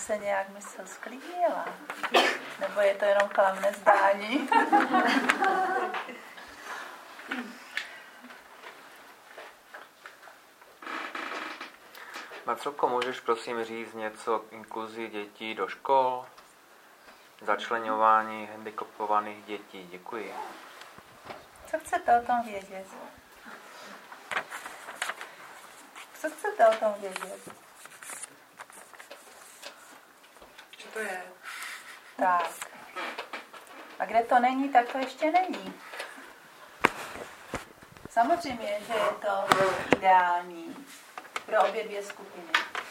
se nějak mysl sklidnila. Nebo je to jenom klamné zdání? Marcelko, můžeš prosím říct něco k inkluzi dětí do škol? Začleňování handicapovaných dětí. Děkuji. Co chcete o tom vědět? Co chcete o tom vědět? Co to je? Tak. A kde to není, tak to ještě není. Samozřejmě, že je to ideální pro obě dvě skupiny.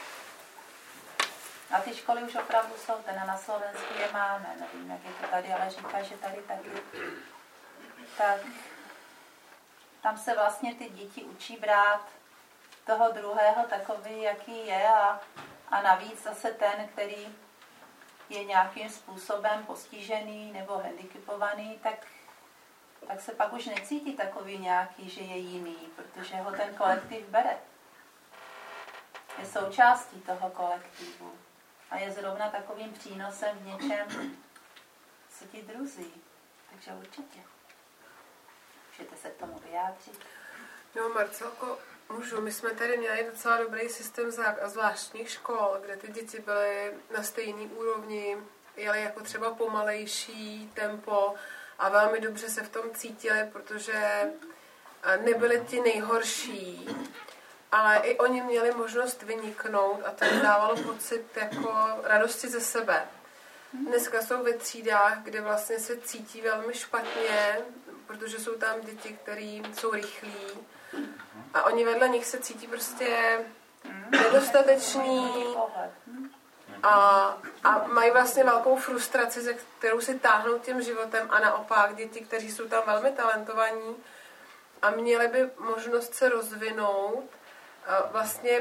A ty školy už opravdu jsou, ten na Slovensku je máme, nevím, jak je to tady, ale říká, že tady taky. Tak tam se vlastně ty děti učí brát toho druhého takový, jaký je a navíc zase ten, který je nějakým způsobem postižený nebo handicapovaný, tak se pak už necítí takový nějaký, že je jiný, protože ho ten kolektiv bere. Je součástí toho kolektivu a je zrovna takovým přínosem v něčem, co ti druzí. Takže určitě. Můžete se k tomu vyjádřit. No, Marcelko, můžu. My jsme tady měli docela dobrý systém zvláštních škol, kde ty děti byly na stejné úrovni, jeli jako třeba pomalejší tempo a velmi dobře se v tom cítili, protože nebyli ti nejhorší, ale i oni měli možnost vyniknout a to jim dávalo pocit jako radosti ze sebe. Dneska jsou ve třídách, kde vlastně se cítí velmi špatně, protože jsou tam děti, které jsou rychlí a oni vedle nich se cítí prostě nedostateční a mají vlastně velkou frustraci, ze kterou si táhnou tím životem a naopak děti, kteří jsou tam velmi talentovaní a měli by možnost se rozvinout, vlastně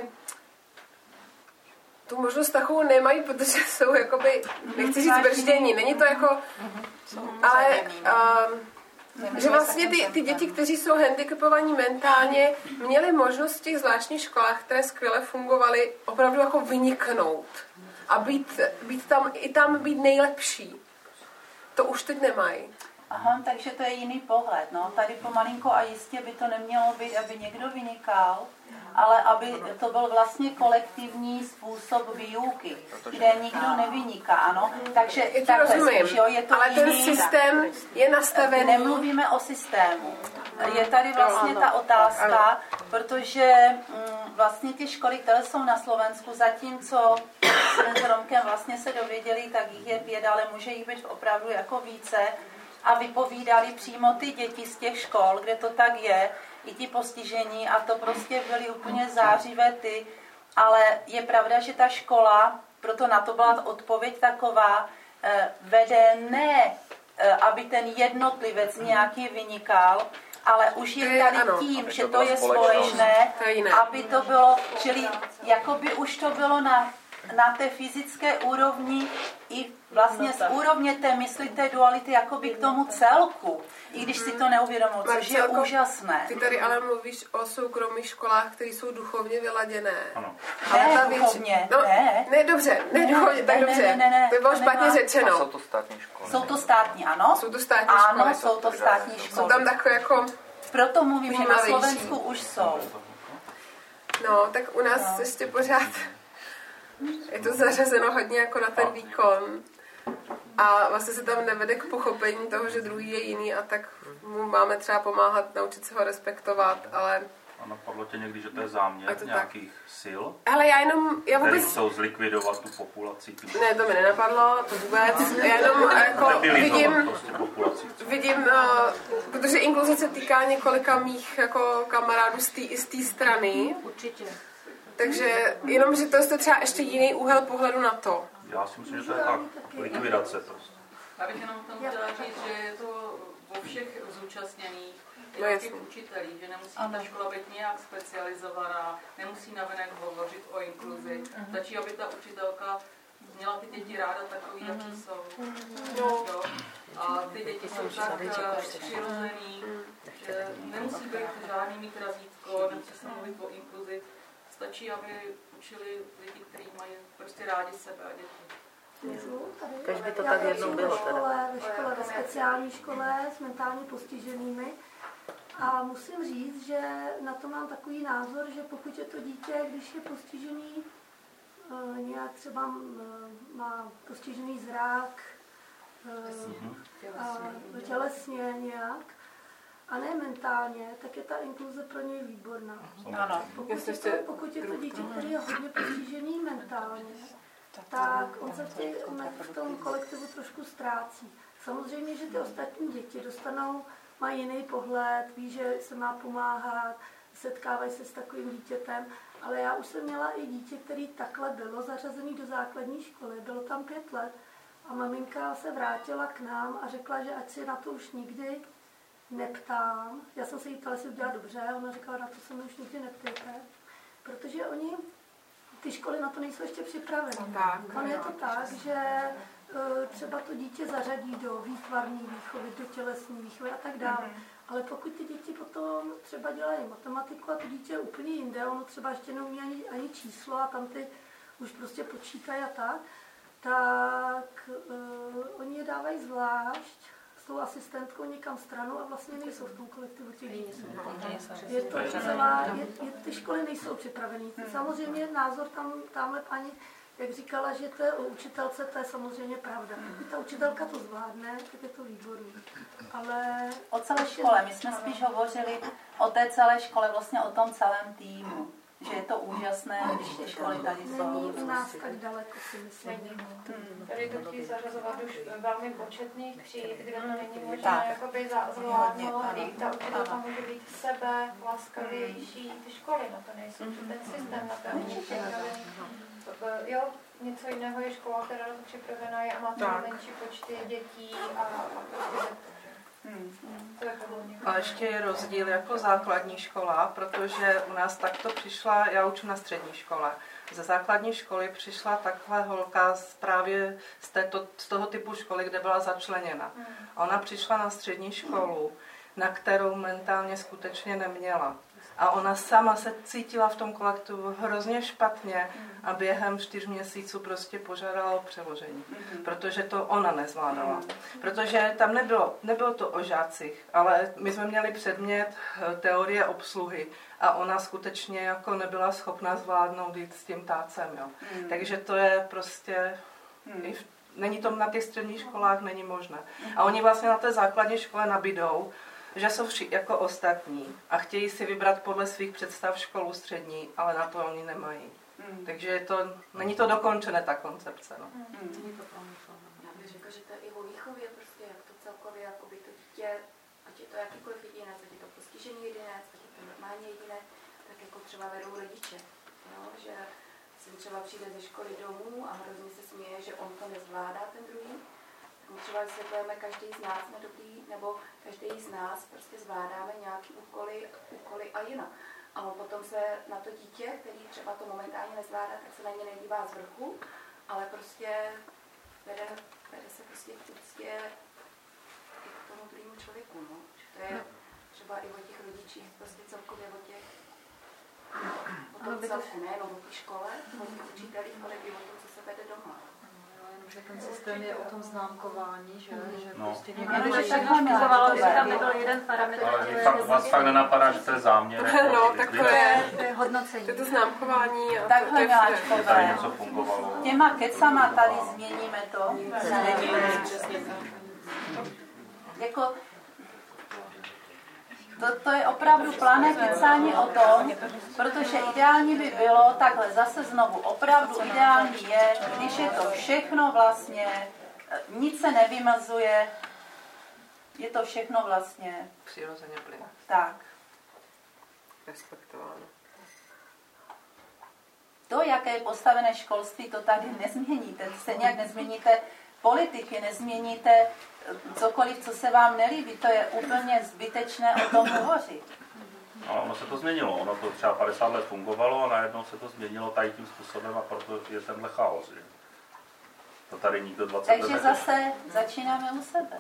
tu možnost takovou nemají, protože jsou jakoby, nechci říct brždění, není to jako, ale že vlastně ty děti, kteří jsou handicapovaní mentálně, měly možnost v těch zvláštních školách, které skvěle fungovaly, opravdu jako vyniknout a být tam být nejlepší. To už teď nemají. Aha, takže to je jiný pohled. No. Tady pomalinko a jistě by to nemělo být, aby někdo vynikal, ale aby to byl vlastně kolektivní způsob výuky, kde nikdo nevyniká, ano. Takže rozumím, jo, je to ale ten systém je nastavený. Nemluvíme o systému. Je tady vlastně ta otázka, protože vlastně ty školy, které jsou na Slovensku, zatímco s Romkem vlastně se dověděli, tak jich je 5, ale může jich být opravdu jako více, a vypovídali přímo ty děti z těch škol, kde to tak je, i ti postižení, a to prostě byly úplně zářivé ty, ale je pravda, že ta škola, proto na to byla odpověď taková, vede ne, aby ten jednotlivec nějaký vynikal, ale už je tady tím, že to je společné, aby to bylo, čili jakoby už to bylo na té fyzické úrovni i vlastně z úrovně té mysli, té duality jakoby k tomu celku, i když si to neuvědomuji, což je úžasné. Ty tady ale mluvíš o soukromých školách, které jsou duchovně vyladěné. Ano. Ne, duchovně, ne, dobře, ne duchovně, tak dobře. To bylo špatně řečeno. A jsou to státní školy. Jsou to státní, ano. Jsou to státní školy. Ano, jsou to státní školy. Jsou tam takové jako... Proto mluvím, že na Slovensku už jsou. No, tak u nás ještě pořád je to zařazeno hodně jako na ten výkon. A vlastně se tam nevede k pochopení toho, že druhý je jiný a tak mu máme třeba pomáhat, naučit se ho respektovat, ale... A napadlo tě někdy, že to je záměr nějakých sil? Ale já vůbec... Který chcou zlikvidovat tu populaci? Ne, to mi nenapadlo, to vůbec. Já jenom jako vidím, protože inkluze se týká několika mých jako kamarádů z té strany. Určitě. Takže jenom, že to je třeba ještě jiný úhel pohledu na to. Já si myslím, že to je tak likvidace prostě. Já bych jenom tomu chtěla říct, že je to vo všech zúčastněných, No, těch učitelích, že nemusí ta škola být nějak specializovaná, nemusí navenek hovořit o inkluzi. Stačí, aby ta učitelka měla ty děti ráda takový, jaký jsou. Jo? A ty děti jsou tak přirozený, že nemusí být žádný mít razítko, nemusí se mluvit o inkluzi. Stačí, aby učili lidi, kteří mají prostě rádi sebe a děti. Kež by to tak jednou bylo teda. Ve škole, ve speciální škole s mentálně postiženými. A musím říct, že na to mám takový názor, že pokud je to dítě, když je postižený, nějak třeba má postižený zrak, tělesně nějak, a ne mentálně, tak je ta inkluze pro něj výborná. Pokud je to dítě, který je hodně postižený mentálně, tak on se v tom kolektivu trošku ztrácí. Samozřejmě, že ty ostatní děti mají jiný pohled, ví, že se má pomáhat, setkávají se s takovým dítětem, ale já už jsem měla i dítě, který takhle bylo zařazený do základní školy, bylo tam 5 let a maminka se vrátila k nám a řekla, že ať si na to už nikdy neptám. Já jsem se jí ptala, jestli udělá dobře, a ona říkala, na to se mi už nikdy neptejte, protože ty školy na to nejsou ještě připraveny. Ono je to tak, že třeba to dítě zařadí do výtvarní výchovy, do tělesní výchovy a tak dále. Ale pokud ty děti potom třeba dělají matematiku a to dítě je úplně jinde, ono třeba ještě neumí ani číslo a tam ty už prostě počítají a tak oni je dávají zvlášť s tou asistentkou někam stranou a vlastně nejsou v tom kolektivu těch dětí. Ty školy nejsou připravený. Samozřejmě názor tamhle paní, jak říkala, že to je o učitelce, to je samozřejmě pravda. Pokud ta učitelka to zvládne, tak je to výborný. Ale o celé škole, my jsme spíš hovořili o té celé škole, vlastně o tom celém týmu. Že je to úžasné, když ty školy tady jsou. Není u nás tak daleko, si myslím. Tady to chtějí zařazovat už velmi početných tříd, kde to není možné jakoby zvládnout. I ta učitelka může být sebe laskavější. Ty školy na to nejsou, ten systém na to není připravený. Jo, něco jiného je škola, která na to připravená je a má to menší počty dětí a prostě a ještě je rozdíl jako základní škola, protože u nás takto přišla, já učím na střední škole, ze základní školy přišla takhle holka právě z toho typu školy, kde byla začleněna. A ona přišla na střední školu, na kterou mentálně skutečně neměla. A ona sama se cítila v tom kolektivu hrozně špatně a během 4 měsíců prostě požádala o přeložení, protože to ona nezvládala. Protože tam nebylo to o žácích, ale my jsme měli předmět teorie obsluhy a ona skutečně jako nebyla schopna zvládnout jít s tím tácem. Jo. Takže to je prostě... Není to na těch středních školách, není možné. A oni vlastně na té základní škole nabídou, že jsou jako ostatní a chtějí si vybrat podle svých představ školu střední, ale na to oni nemají. Takže není to dokončené, ta koncepce. No. Já bych řekla, že to je i o výchově, prostě jak to celkově, jakoby to dítě, ať je to jakýkoliv jedinec, ať je to postižený jedinec, ať je to normální jedinec, tak jako třeba vedou rodiče. Jo? Že syn třeba přijde ze školy domů a hrozně se směje, že on to nezvládá, ten druhý. My třeba vysvětlujeme, každý z nás jsme dobrý, nebo každý z nás prostě zvládáme nějaké úkoly a jinak. A on potom se na to dítě, který třeba to momentálně nezvládá, tak se na ně nedívá z vrchu, ale prostě vede se prostě v úctě i k tomu druhému člověku. No. To je třeba i o těch rodičích, prostě celkově o tom celku, nejenom o té škole, o těch učitelích, ale i o tom, co se vede doma. Že ten systém je o tom známkování, že prostě někdo všechno špizovalo, že tam nebyl jeden parametr. Ale vás fakt nenapadá, že to je záměr. No, tak to je hodnocení. To je to známkování. Takhle Miláčkové. fungovalo. Těma kecama tady změníme to. Jako, to je opravdu plané kecání o tom, protože ideální by bylo, takhle zase znovu, opravdu ideální je, když je to všechno vlastně, nic se nevymazuje, je to všechno vlastně přirozeně plyne. Tak. Respektováno. To, jaké je postavené školství, to tady nezměníte. Stejně jak nezměníte politiky, nezměníte cokoliv, co se vám nelíbí. To je úplně zbytečné o tom hovořit. Ale ono se to změnilo. Ono to třeba 50 let fungovalo a najednou se to změnilo tady tím způsobem a proto je tenhle chaos. Že? To tady nikdo 20 let Takže zase začínáme u sebe.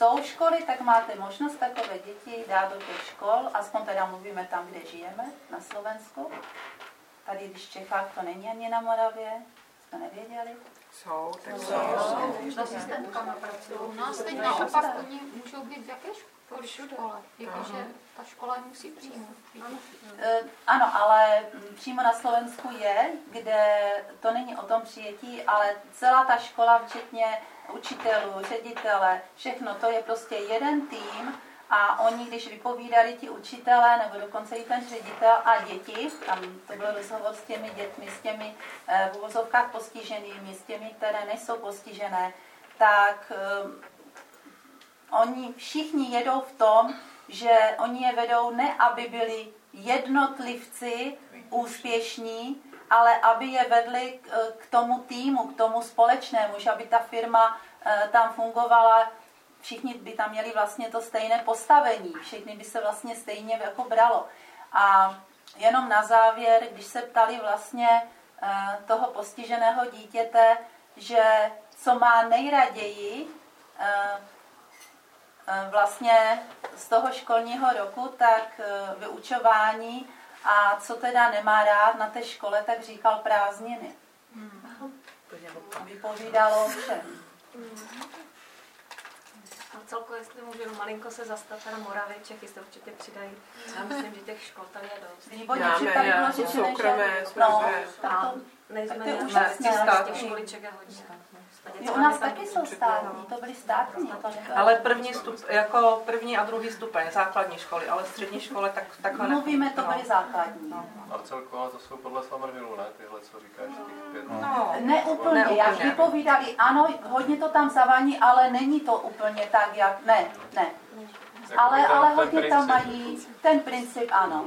jsou školy, tak máte možnost takové děti dát do těch škol, aspoň teda mluvíme tam, kde žijeme, na Slovensku. Tady, když v Čechách to není ani na Moravě, jsme nevěděli. Jsou. S asistentkama pracují. U nás teď naopak oni můžou být v jaké škole? Jakože ta škola musí přijmout. Ano, ale přímo na Slovensku je, kde to není o tom přijetí, ale celá ta škola, včetně učitelů, ředitele, všechno, to je prostě jeden tým a oni, když vypovídali ti učitelé, nebo dokonce i ten ředitel a děti, tam to byl rozhovor s těmi dětmi, s těmi v uvozovkách postiženými, s těmi, které nejsou postižené, tak oni všichni jedou v tom, že oni je vedou ne, aby byli jednotlivci úspěšní, ale aby je vedli k tomu týmu, k tomu společnému, že aby ta firma tam fungovala, všichni by tam měli vlastně to stejné postavení, všichni by se vlastně stejně jako bralo. A jenom na závěr, když se ptali vlastně toho postiženého dítěte, že co má nejraději vlastně z toho školního roku, tak vyučování a co teda nemá rád na té škole, tak říkal prázdniny. Vypovídalo všem. A celkově, jestli můžu malinko se zastat na Moravě, Čechy se určitě přidají. Já myslím, že těch škol tady je dost. Výborně, že tady bylo řečené, že nejsme z těch školiček je hodně. U nás taky jsou státní, to byly státní. Ale první a druhý stupeň, základní školy, ale střední školy takhle mluvíme, to byly základní. A celkově to jsou podle Summervillu, ne? Tyhle, co říkáš, těch 5. Ne úplně, jak vypovídali, ano, hodně to tam zavání, ale není to úplně tak, jak, ne. Ale hodně tam mají ten princip, ano.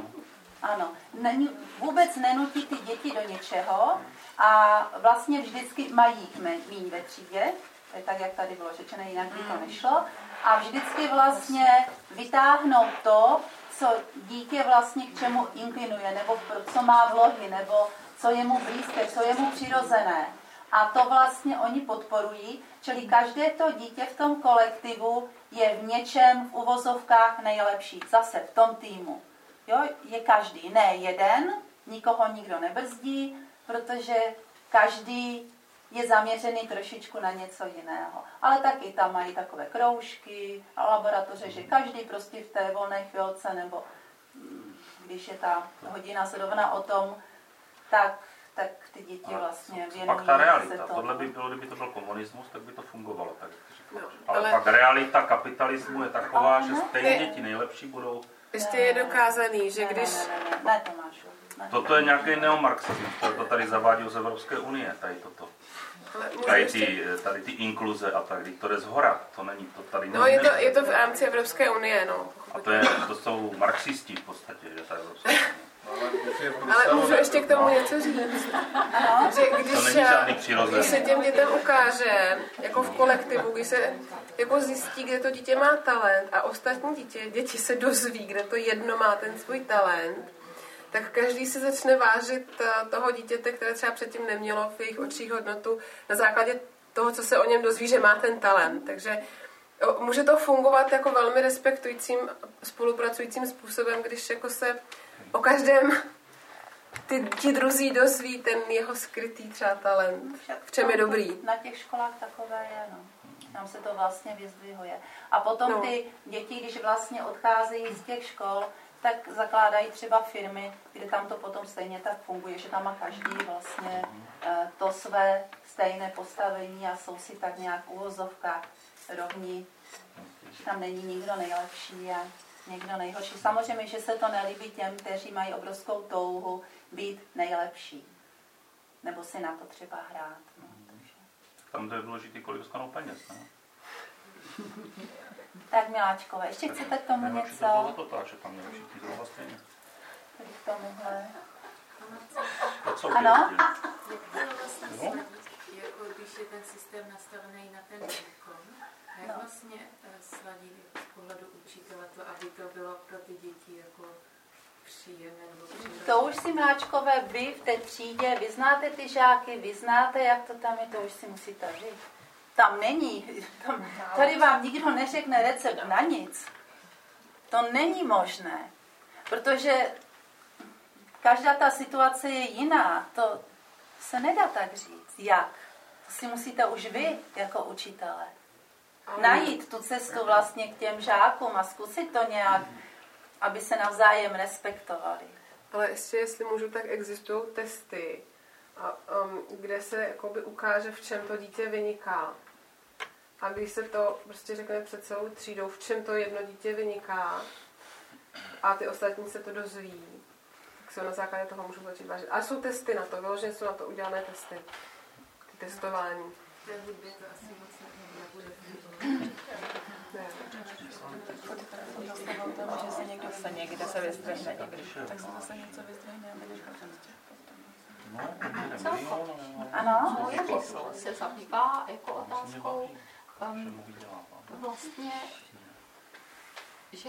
Vůbec nenutí ty děti do něčeho a vlastně vždycky mají míň ve třídě, to je tak, jak tady bylo řečeno, jinak by to nešlo, a vždycky vlastně vytáhnou to, co dítě vlastně k čemu inklinuje, nebo co má vlohy, nebo co je mu blízké, co je mu přirozené. A to vlastně oni podporují, čili každé to dítě v tom kolektivu je v něčem v uvozovkách nejlepší, zase v tom týmu. Jo, je každý, ne jeden, nikoho nikdo nebrzdí, protože každý je zaměřený trošičku na něco jiného. Ale taky tam mají takové kroužky a laboratoře, že každý prostě v té volné chvilce, nebo když je ta hodina zrovna o tom, tak ty děti vlastně věnují. Pak ta realita, tohle by bylo, kdyby to byl komunismus, tak by to fungovalo, tak ale pak realita kapitalismu je taková, že stejně děti nejlepší budou. Ještě je dokázaný, že když... Ne, Tomášu. Toto je nějaký neomarxismus, to tady zavádí z Evropské unie, tady toto. Tady ty inkluze a tak, to jde zhora, to není, to tady není. No je to v rámci Evropské unie, no. A to jsou marxisti v podstatě, že ta Evropská unie. Ale můžu ještě k tomu něco říct. Že když se těm dětem ukáže, jako v kolektivu, když se jako zjistí, kde to dítě má talent a ostatní děti se dozví, kde to jedno má ten svůj talent, tak každý se začne vážit toho dítěte, které třeba předtím nemělo v jejich očích hodnotu na základě toho, co se o něm dozví, že má ten talent. Takže může to fungovat jako velmi respektujícím, spolupracujícím způsobem, když jako se o každém ti druzí dozví ten jeho skrytý třeba talent, v čem je dobrý. Na těch školách takové je, no. Tam se to vlastně vyzdvihuje. A potom ty děti, když vlastně odcházejí z těch škol, tak zakládají třeba firmy, kde tam to potom stejně tak funguje, že tam má každý vlastně to své stejné postavení a jsou si tak nějak v uvozovkách rovní. Tam není nikdo nejlepší a někdo nejhorší. Samozřejmě, že se to nelíbí těm, kteří mají obrovskou touhu být nejlepší. Nebo si na to třeba hrát. No, tam to je důležitý, kolik dostanou peněz, ne? Tak Miláčkové, ještě chcete k tomu něco? To tak, že tam měli všichni zhruba stejně. Tady k tomuhle. Ano? Jako když je ten systém nastavený na ten výkon, jak vlastně sladí z pohledu učitele to, aby to bylo pro ty děti jako příjemné nebo příjemné? To už si, Mláčkové, vy v té třídě, vy znáte ty žáky, vy znáte, jak to tam je, to už si musíte vy. tam není. Tady vám nikdo neřekne recept na nic. To není možné, protože každá ta situace je jiná. To se nedá tak říct. Jak? To si musíte už vy jako učitelé najít tu cestu vlastně k těm žákům a zkusit to nějak, aby se navzájem respektovali. Ale ještě, jestli můžu, tak existují testy, kde se jakoby ukáže, v čem to dítě vyniká. A když se to prostě řekne před celou třídou, v čem to jedno dítě vyniká, a ty ostatní se to dozví, tak se na základě toho můžu začít vážit. A jsou testy na to, vyloženě jsou na to udělané testy. Ty testování. Že se někdo se někde se vyzdvihne, tak se zase něco vyzdvihne a budeš Ano? Moje mysl se zabývá jako otázkou vlastně, že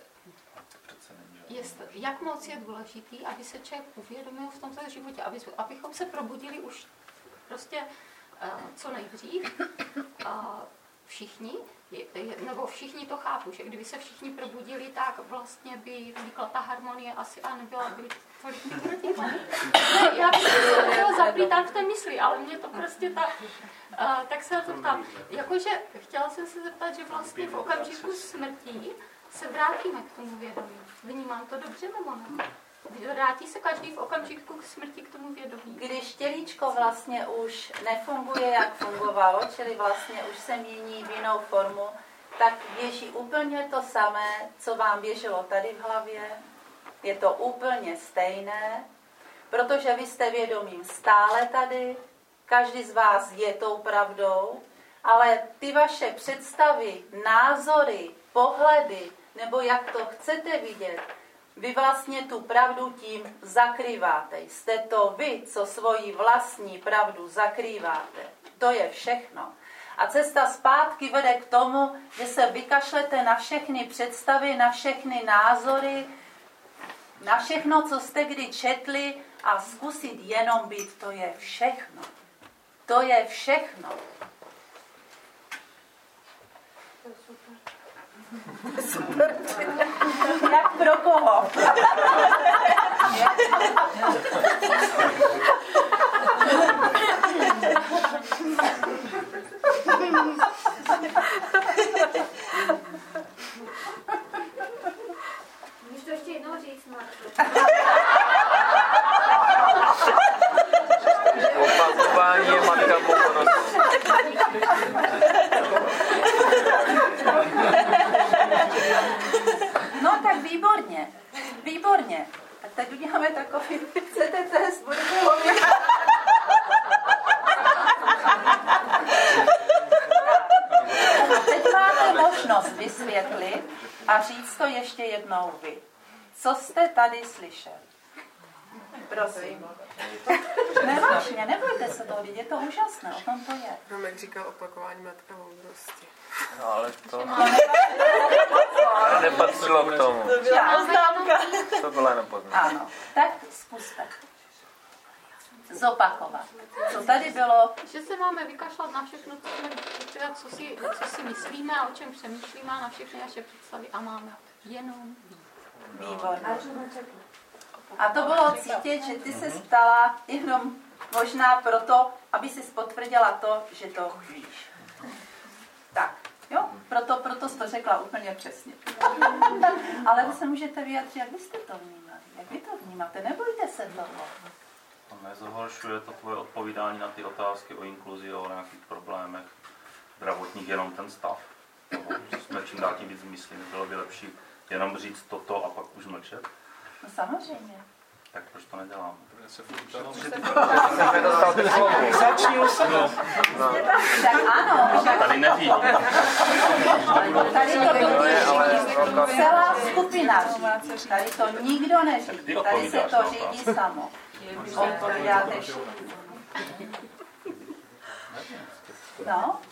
jak moc je důležitý, aby se člověk uvědomil v tomto životě, abychom se probudili už prostě co nejdřív. Všichni, nebo všichni to chápu, že kdyby se všichni probudili, tak vlastně by vznikla ta harmonie asi a nebyla by tolik mikrotíků. Já bych se chtěla zaplítat v té mysli, ale mě to prostě tak se na to ptám. Jakože chtěla jsem se zeptat, že vlastně v okamžiku smrti se vrátíme k tomu vědomí. Vnímám to dobře nebo ne? Vrátí se každý v okamžiku k smrti k tomu vědomí. Když tělíčko vlastně už nefunguje, jak fungovalo, čili vlastně už se mění v jinou formu, tak běží úplně to samé, co vám běželo tady v hlavě. Je to úplně stejné, protože vy jste vědomím stále tady, každý z vás je tou pravdou, ale ty vaše představy, názory, pohledy, nebo jak to chcete vidět, vy vlastně tu pravdu tím zakrýváte. Jste to vy, co svoji vlastní pravdu zakrýváte. To je všechno. A cesta zpátky vede k tomu, že se vykašlete na všechny představy, na všechny názory, na všechno, co jste kdy četli a zkusit jenom být. To je všechno. To je všechno. Super. Jak pro koho? Můžeš to ještě jednou říct, Marko? Opakování je matka moudrosti. No tak výborně. Výborně. Tak teď uděláme takový, chcete test, budete ho Teď máte možnost vysvětlit a říct to ještě jednou vy. Co jste tady slyšel? Prosím. Nevážně, nebojte se toho, je to úžasné, o tom to je. No, jak říkal, opakování matka moudrosti. No, ale to nepatřilo k tomu. To byla poznámka. To byla jenom poznámka. Ano, tak zkuste zopakovat. Co tady bylo? Že se máme vykašlat na všechno, co si myslíme a o čem přemýšlíme, na všechny naše představy a máme jenom Výborně. A to bylo cítit, že ty se ptala jenom možná proto, aby si potvrdila to, že to víš. Tak, jo? Proto jsi to řekla úplně přesně. Ale vy se můžete vyjádřit, jak vy jste to vnímali. Jak vy to vnímáte? Nebojte se toho. Nezhoršuje to tvoje odpovídání na ty otázky o inkluzi, o nějakých problémech zdravotních, jenom ten stav? Nebo jsme čím dál tím víc myslíme, bylo by lepší jenom říct toto a pak už mlčet? No samozřejmě. Tak proč to neděláme? Tak ano. Tady neví. Tady to vidí celá skupina. Tady to nikdo neřídí. Tady se to řídí samo. Odpovídáte všichni. No?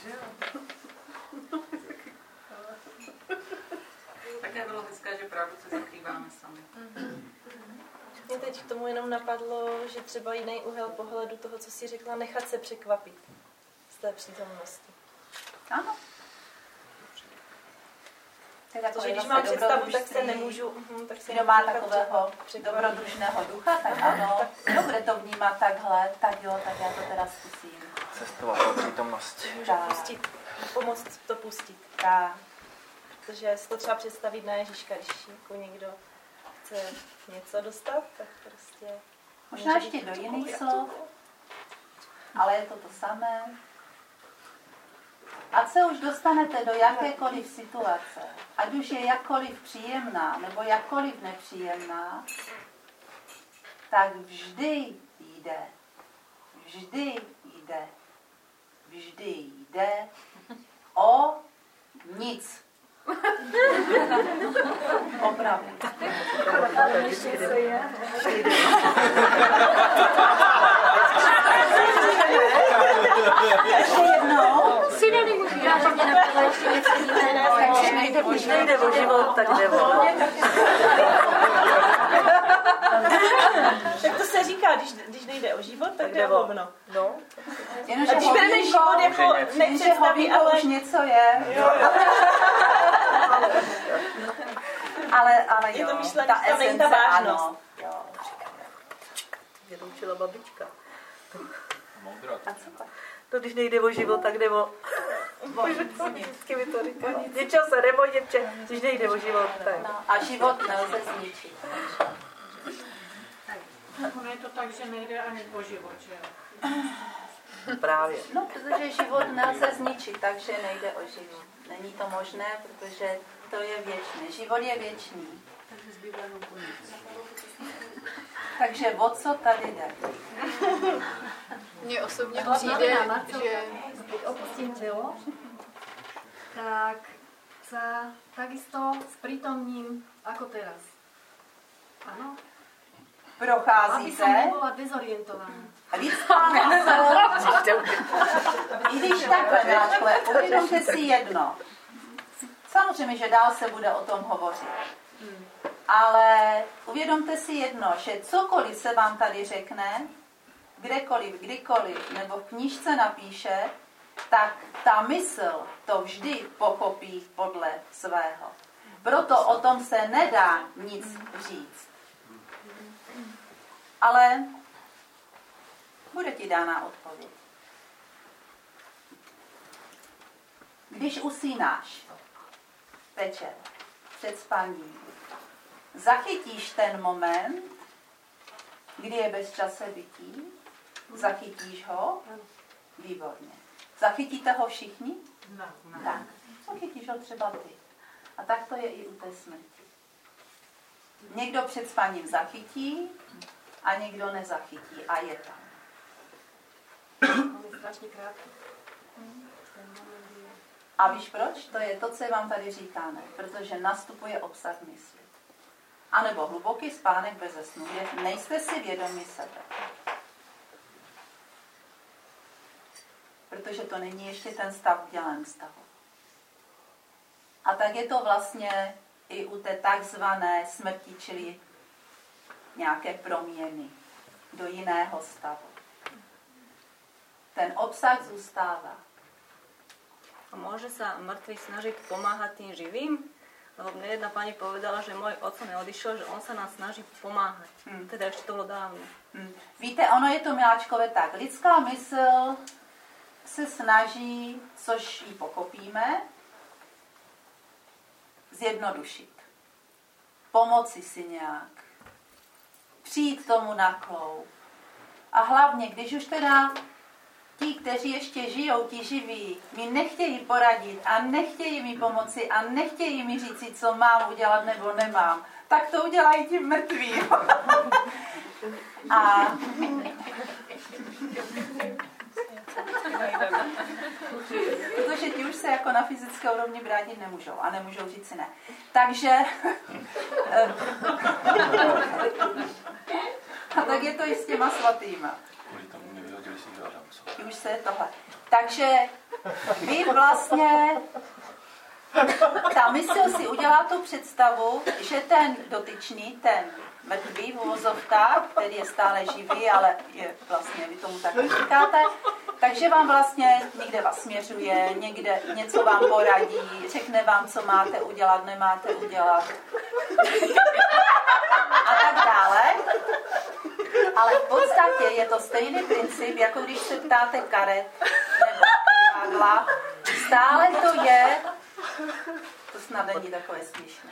Také bylo hezké, že pravdu se zakrýváme sami. Mě teď k tomu jenom napadlo, že třeba jiný úhel pohledu toho, co jsi řekla, nechat se překvapit z té přítomnosti. Ano. Takže když mám představu, tak se nemůžu... Kdo má takového dobrodružného ducha, tak ano. Kdo bude to vnímat takhle, tak jo, tak já to teda zkusím. Cestovat do přítomnosti. Můžu pustit, pomoct to pustit. Tak. Protože si to třeba představit na Ježíška, když jako někdo chce něco dostat, tak prostě... Možná ještě do jiných slov, ale je to to samé. Ať se už dostanete do jakékoliv situace, ať už je jakkoliv příjemná nebo jakkoliv nepříjemná, tak vždy jde o nic. Opravdu. Ještě jednou. Synonymus, já že mě napadla ještě něco jiného. Když nejde o život, tak jde o. Tak to se říká, když nejde o život, tak jde o hovno. No. Jenomže a když bereme život jako nepředstaví, ale... už něco je. Ale je jo, to myšlení, ta esence, ta vážnost. Ano. Jo. Mě to učila babička. A co pak? To když nejde o život, tak jde o... Vždycky mi to říká. Něčeho se neboj, děvče, když nejde o život, tak... No, a život nelze zničit. Ono je to tak, že nejde ani o život, že jo? Právě. No, protože život nelze zničit, takže nejde o život. Není to možné, protože to je věčné. Život je věčný. Takže o co tady jde? Mně osobně přijde, že... Opustím tělo, tak sa takisto sprítomním ako teraz. Áno? Aby som Procházíte. nebola dezorientovaná. Lidská mysl. I když takhle, miláčkové, uvědomte si jedno. Samozřejmě, že dál se bude o tom hovořit. Ale uvědomte si jedno, že cokoliv se vám tady řekne, kdekoliv, kdykoliv, nebo v knížce napíše, tak ta mysl to vždy pochopí podle svého. Proto o tom se nedá nic říct. Ale bude ti dána odpověď. Když usínáš večer před spaním, zachytíš ten moment, kdy je bezčase bytí? Zachytíš ho? Výborně. Zachytíte ho všichni? No. Tak. Zachytíš ho třeba ty. A tak to je i u té smrti. Někdo před spaním zachytí a někdo nezachytí a je tam. On je strašně krátký. A víš proč? To je to, co vám tady říkáme. Protože nastupuje obsah mysli. A nebo hluboký spánek beze snu, kde nejste si vědomi sebe. Protože to není ještě ten stav v dělém stavu. A tak je to vlastně i u té takzvané smrti, čili nějaké proměny do jiného stavu. Ten obsah zůstává. A môže sa mŕtvy snažiť pomáhať tým živým? Lebo mne jedna pani povedala, že môj otco neodišiel, že on sa nám snaží pomáhať. Teda ešte to bolo dávno. Víte, ono je to, miláčkové, tak. Lidská mysl se snaží, což ji pochopíme, zjednodušit. Pomoci si nějak. Přijít tomu na kloub. A hlavně, když už teda ti, kteří ještě žijou, ti živí, mi nechtějí poradit a nechtějí mi pomoci a nechtějí mi říci, co mám udělat nebo nemám, tak to udělají ti mrtví. A protože ti už se jako na fyzické úrovni bránit nemůžou a nemůžou říct si ne. Takže a tak je to i s těma svatýma. Už se je tohle. Takže vy vlastně ta mysl si udělá tu představu, že ten dotyčný, ten mrtvý v uvozovkách, který je stále živý, ale je vlastně, vy tomu tak říkáte, Takže vám vlastně někde vás směřuje, někde něco vám poradí, řekne vám, co máte udělat, nemáte udělat. A tak dále. Ale v podstatě je to stejný princip, jako když se ptáte karet nebo kývadla. Stále to je... To snad není takové směšné.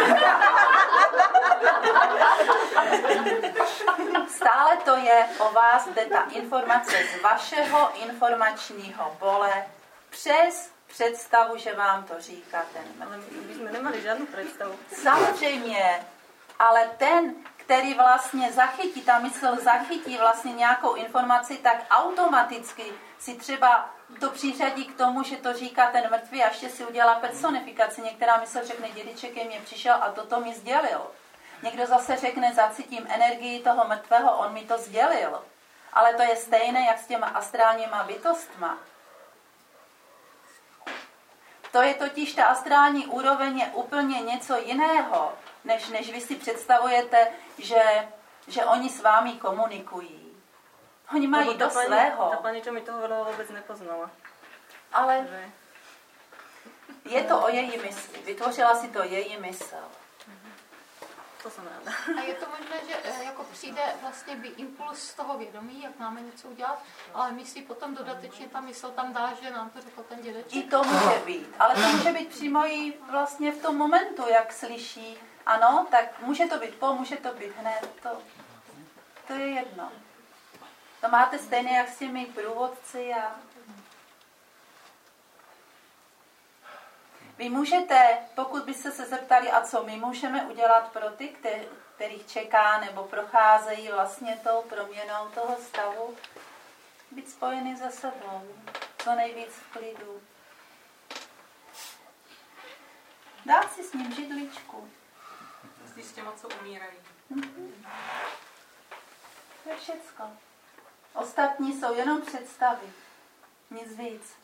Stále to je o vás, jde ta informace z vašeho informačního pole přes představu, že vám to říká ten mrtvý. Ale my jsme nemali žádnou představu. Samozřejmě, ale ten, který vlastně zachytí, ta mysl zachytí vlastně nějakou informaci, tak automaticky si třeba to přiřadí k tomu, že to říká ten mrtvý a ještě si udělá personifikaci. Některá mysl řekne, dědeček ke mně přišel a toto mi sdělil. Někdo zase řekne, zacítím energii toho mrtvého, on mi to sdělil. Ale to je stejné, jak s těma astrálníma bytostma. To je totiž, ta astrální úroveň je úplně něco jiného, než vy si představujete, že oni s vámi komunikují. Oni mají do svého. Ta paní, čo mi toho vůbec nepoznala. Ale je to o její mysli. Vytvořila si to její mysl. To jsem ráda. A je to možné, že jako přijde vlastně impuls z toho vědomí, jak máme něco udělat, ale my si potom dodatečně ta mysl tam dá, že nám to řekl ten dědeček. I to může být. Ale to může být přímo i vlastně v tom momentu, jak slyší. Ano, tak může to být může to být hned. To je jedno. To máte stejně jak s těmi průvodci a... Vy můžete, pokud byste se zeptali, a co my můžeme udělat pro ty, kterých čeká nebo procházejí vlastně tou proměnou toho stavu, být spojený se sebou, co nejvíc v klidu. Dát si s ním židličku. S těma, co umírají. To je všecko. Ostatní jsou jenom představy. Nic víc.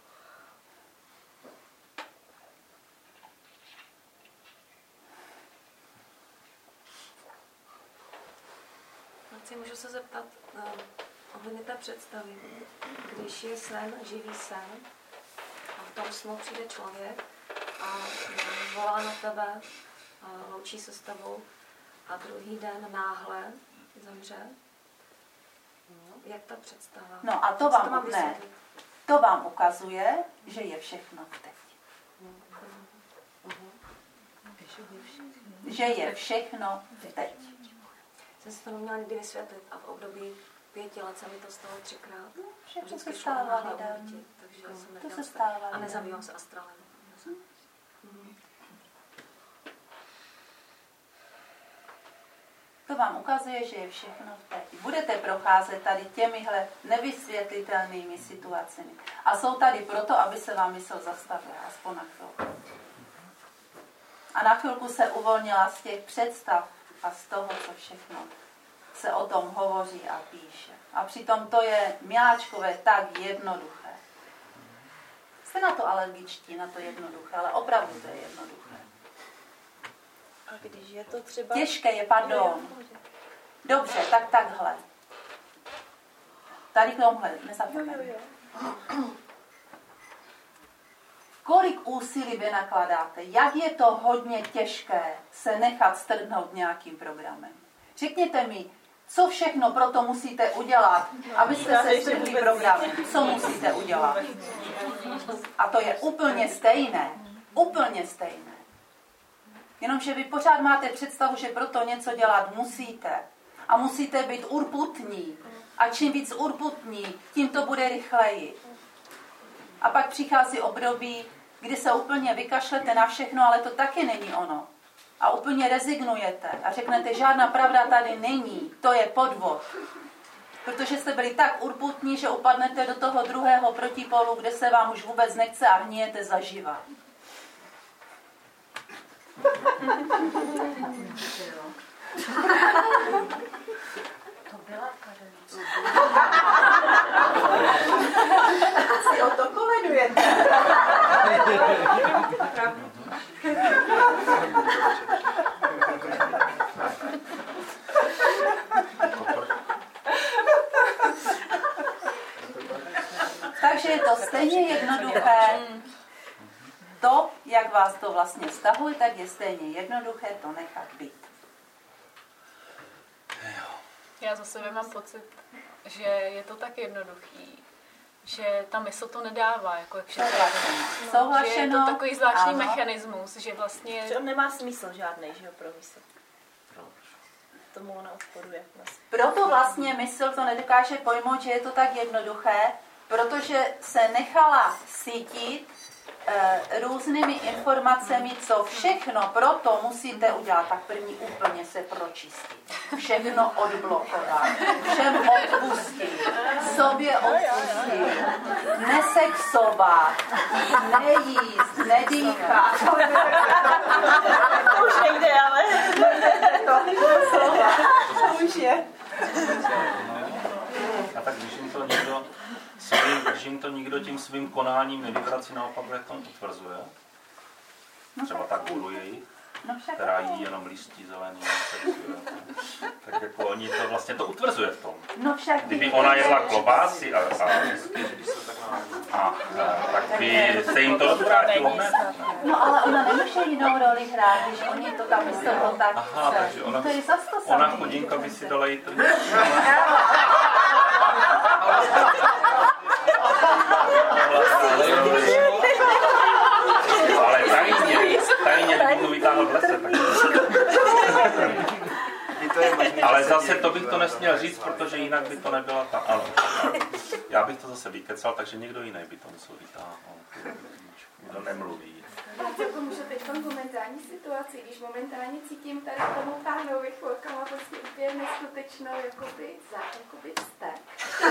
Můžu se zeptat ohledně té představy. Když je sen, živý sen, a v tom snu přijde člověk a volá na tebe, loučí se s tebou a druhý den náhle zemře, jak ta představa? No a to vám ukazuje, že je všechno teď. Že je všechno teď. Jsem si to neměla nikdy vysvětlit a v období 5 let se mi to stalo 3krát. Všechno se stává lidem. To se stává a nezabývám se astrálem. To vám ukazuje, že je všechno teď. Budete procházet tady těmihle nevysvětlitelnými situacemi. A jsou tady proto, aby se vám mysl zastavila, aspoň na chvilku. A na chvilku se uvolnila z těch představ a z toho, co všechno se o tom hovoří a píše. A přitom to je miláčkové tak jednoduché. Jste na to alergičtí, na to jednoduché, ale opravdu to je jednoduché. A když je to třeba... Těžké je, pardon. Dobře, tak takhle. Tady k tomuhle, nezapomeňme. Kolik úsilí vy nakládáte? Jak je to hodně těžké se nechat strhnout nějakým programem? Řekněte mi, co všechno pro to musíte udělat, abyste se strhli programem. Co musíte udělat? A to je úplně stejné. Úplně stejné. Jenomže vy pořád máte představu, že proto něco dělat musíte. A musíte být urputní. A čím víc urputní, tím to bude rychleji. A pak přichází období, kdy se úplně vykašlete na všechno, ale to taky není ono. A úplně rezignujete a řeknete, žádná pravda tady není, to je podvod. Protože jste byli tak urputní, že upadnete do toho druhého protipolu, kde se vám už vůbec nechce a hníjete zaživa. To byla Karen. Si o to koledujete. Takže je to stejně jednoduché. To, jak vás to vlastně stahuje, tak je stejně jednoduché to nechat být. Já za sebe mám pocit, že je to tak jednoduchý, že ta mysl to nedává, jako jak všechno. Že je to takový zvláštní mechanismus, že vlastně... Že on nemá smysl žádnej, že jo, pro mysl. Tomu ona odporuje. Proto vlastně mysl to nedokáže pojmout, že je to tak jednoduché, protože se nechala sítit různými informacemi, co všechno proto musíte udělat. Tak první úplně se pročistit. Všechno odblokovat. Všem odpustit. Sobě odpustit. Nesexovat. Nejíst. Nedýchat. To už nejde, ale. To už je. A tak když jim to nikdo tím svým konáním nevyvrací, naopak jak to potvrzuje. Třeba ta guru jejich, která jí jenom listí zelený, tak jako oni to vlastně to utvrzuje v tom. Kdyby ona jedla klobásy tak by se jim to odvrátilo hned. No ale ona nemůže jinou roli hrát, když oni to tam myslelo tak. Aha, takže ona chudinka by si dala jít. Ale tajně bych to vytáhl v lese. Ale zase to bych to nesměl říct, protože jinak by to nebyla ta... Ano, já bych to zase vykecal, takže někdo jiný by to musel vytáhnout. Kdo nemluví. A co může teď v momentální situaci, když momentálně cítím tady tomu pánovi chvilkama prostě úplně neskutečnou jakoby vztek.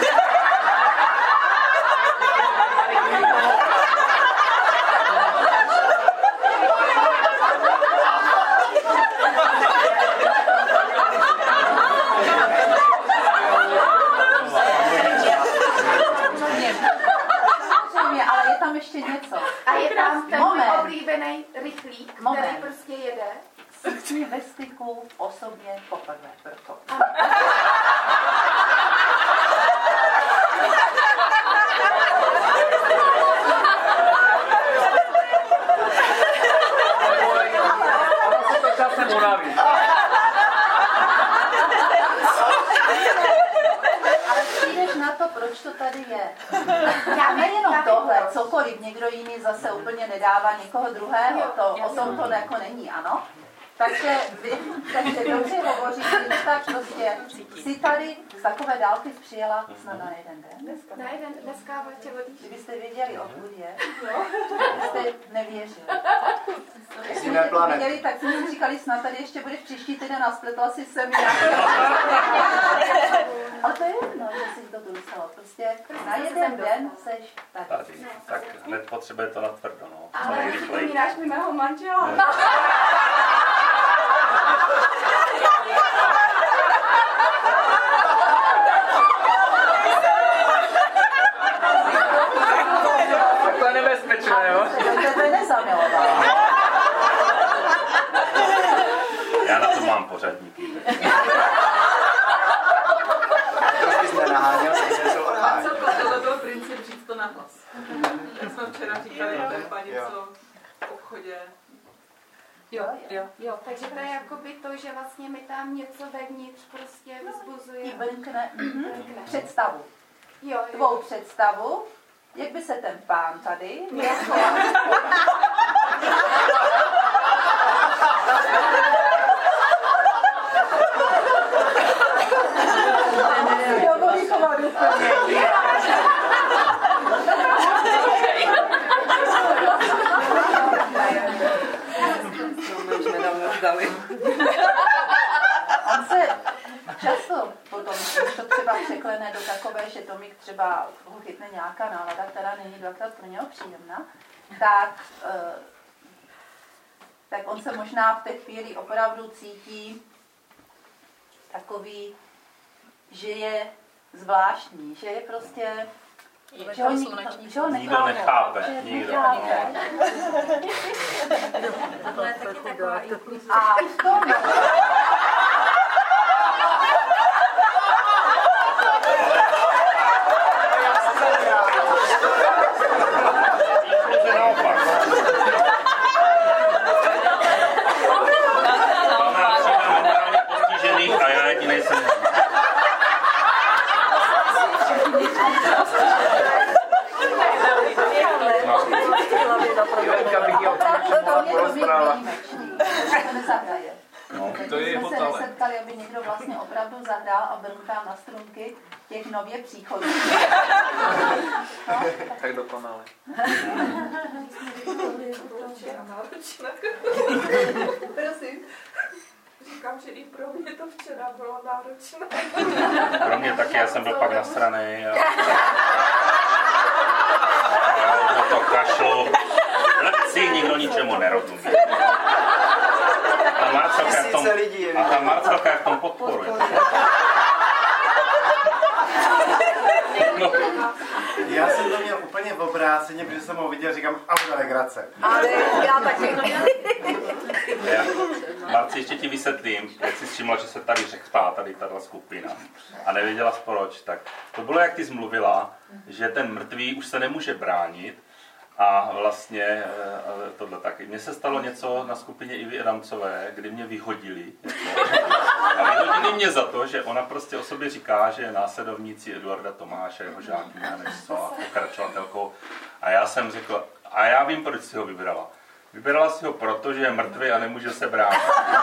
Ale je tam ještě něco. A je tam ten můj oblíbený rychlík, který prostě jede. Jsi ve styku osobně poprvé proto. To časem unaví. Ale přijdeš na to, proč to tady je. Nejenom tohle, cokoliv, někdo jiný zase úplně nedává někoho druhého, to o tom to jako není, ano? Takže dobře hovoříte, tak prostě si tady z takové dálky přijela snad na jeden den. Na jeden dneska kdybyste věděli, odkud je, byste nevěřili. Jiné planety. Věděli, tak jsme mi říkali, snad tady ještě budeš příští týden a spletla si seminář. Ale to je jedno, že si to tu dostalo. Prostě na jeden den seš tady. Tak hned potřebuje to natvrdo, no. Ale připomínáš mi mého manžela. To je nebezpečné, jo? To je nezamilovala. Já na to mám pořadníky. To bys nenaháněl, takže jsou odháněl. Tohle byl princip říct to nahlas. Jak jsme včera říkali na té paní, co v obchodě. Jo, takže to je jakoby to, že vlastně mi tam něco vevnitř prostě vzbuzuje. Představu. Jo. Tvou představu, jak by se ten pán tady On se často potom, když to třeba překlene do takové, že Tomík třeba ho chytne nějaká nálada, která není dvakrát pro něho příjemná, tak on se možná v té chvíli opravdu cítí takový, že je zvláštní, že je prostě... Že ho nikdo nechápe. A v tom... Opravdu to mě to výjimečný. To nezahraje. No, to je jeho talent. Jsme se setkali, aby někdo vlastně opravdu zahrál a byl tam na strunky těch nově příchodů. No? Tak dokonale. Prosím. Říkám, že i pro mě to včera bylo náročné. Pro mě taky, já jsem byl pak nasranej. Já to kašlu. Lepci nikdo ničemu nerozumí. A ta Marcelka v tom podporuje. No. Já jsem to měl úplně v obráceně, protože jsem ho viděl, říkám, a bude legrace. Ale já taky. Marci, ještě ti vysvětlím, jak jsi všimla, že se tady řechtá, tady tato skupina a nevěděla proč, tak to bylo, jak ty jsi mluvila, že ten mrtvý už se nemůže bránit a vlastně tohle taky. Mně se stalo něco na skupině Ivy Adamcové, kdy mě vyhodili. A vyhodili mě za to, že ona prostě o sobě říká, že je následovnící Eduarda Tomáše, jeho žáky, a pokračovatelkou. A já jsem řekl, a já vím, proč si ho vybrala. Vybrala si ho proto, že je mrtvý a nemůže se bránit.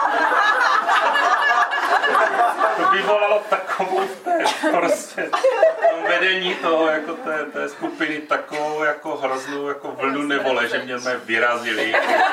To vyvolalo takovou prostě vedení toho, jako té skupiny, takovou jako hroznou jako vlnu nevole, že mě vyrazili.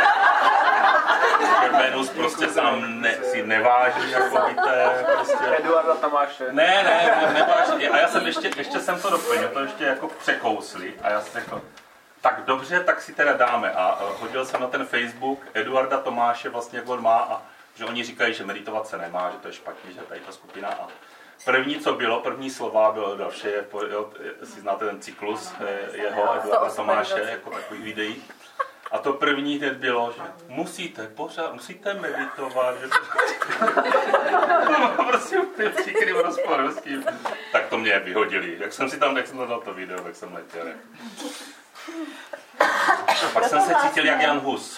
Že Venus prostě sám si neváží, jako víte. Prostě. Eduarda Tomáše. Neváží. A já jsem ještě jsem to doplnil, to ještě jako překousli a já jsem řekl, tak dobře, tak si teda dáme. A hodil jsem na ten Facebook Eduarda Tomáše, vlastně jak on má, a že oni říkají, že meditovat se nemá, že to je špatně, že tady ta skupina. A první, co bylo, první slova bylo další, jestli znáte ten cyklus jeho Eduarda Tomáše, jako takových videí. A to první hned bylo, že musíte meditovat, že prostě úplně příkrý v rozporu s tím. Tak to mě vyhodili. Jak jsem dal to video, tak jsem letěl. Pak jsem se cítil jak Jan Hus.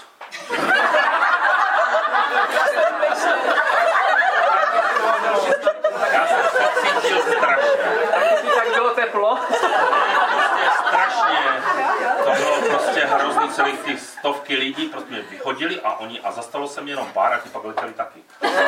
Já jsem se cítil strašně. Tak bylo teplo. Strašně. To bylo prostě hrozný, celých těch stovky lidí prostě mě vyhodili a zastalo se mě jenom pár a ty pak letěli taky.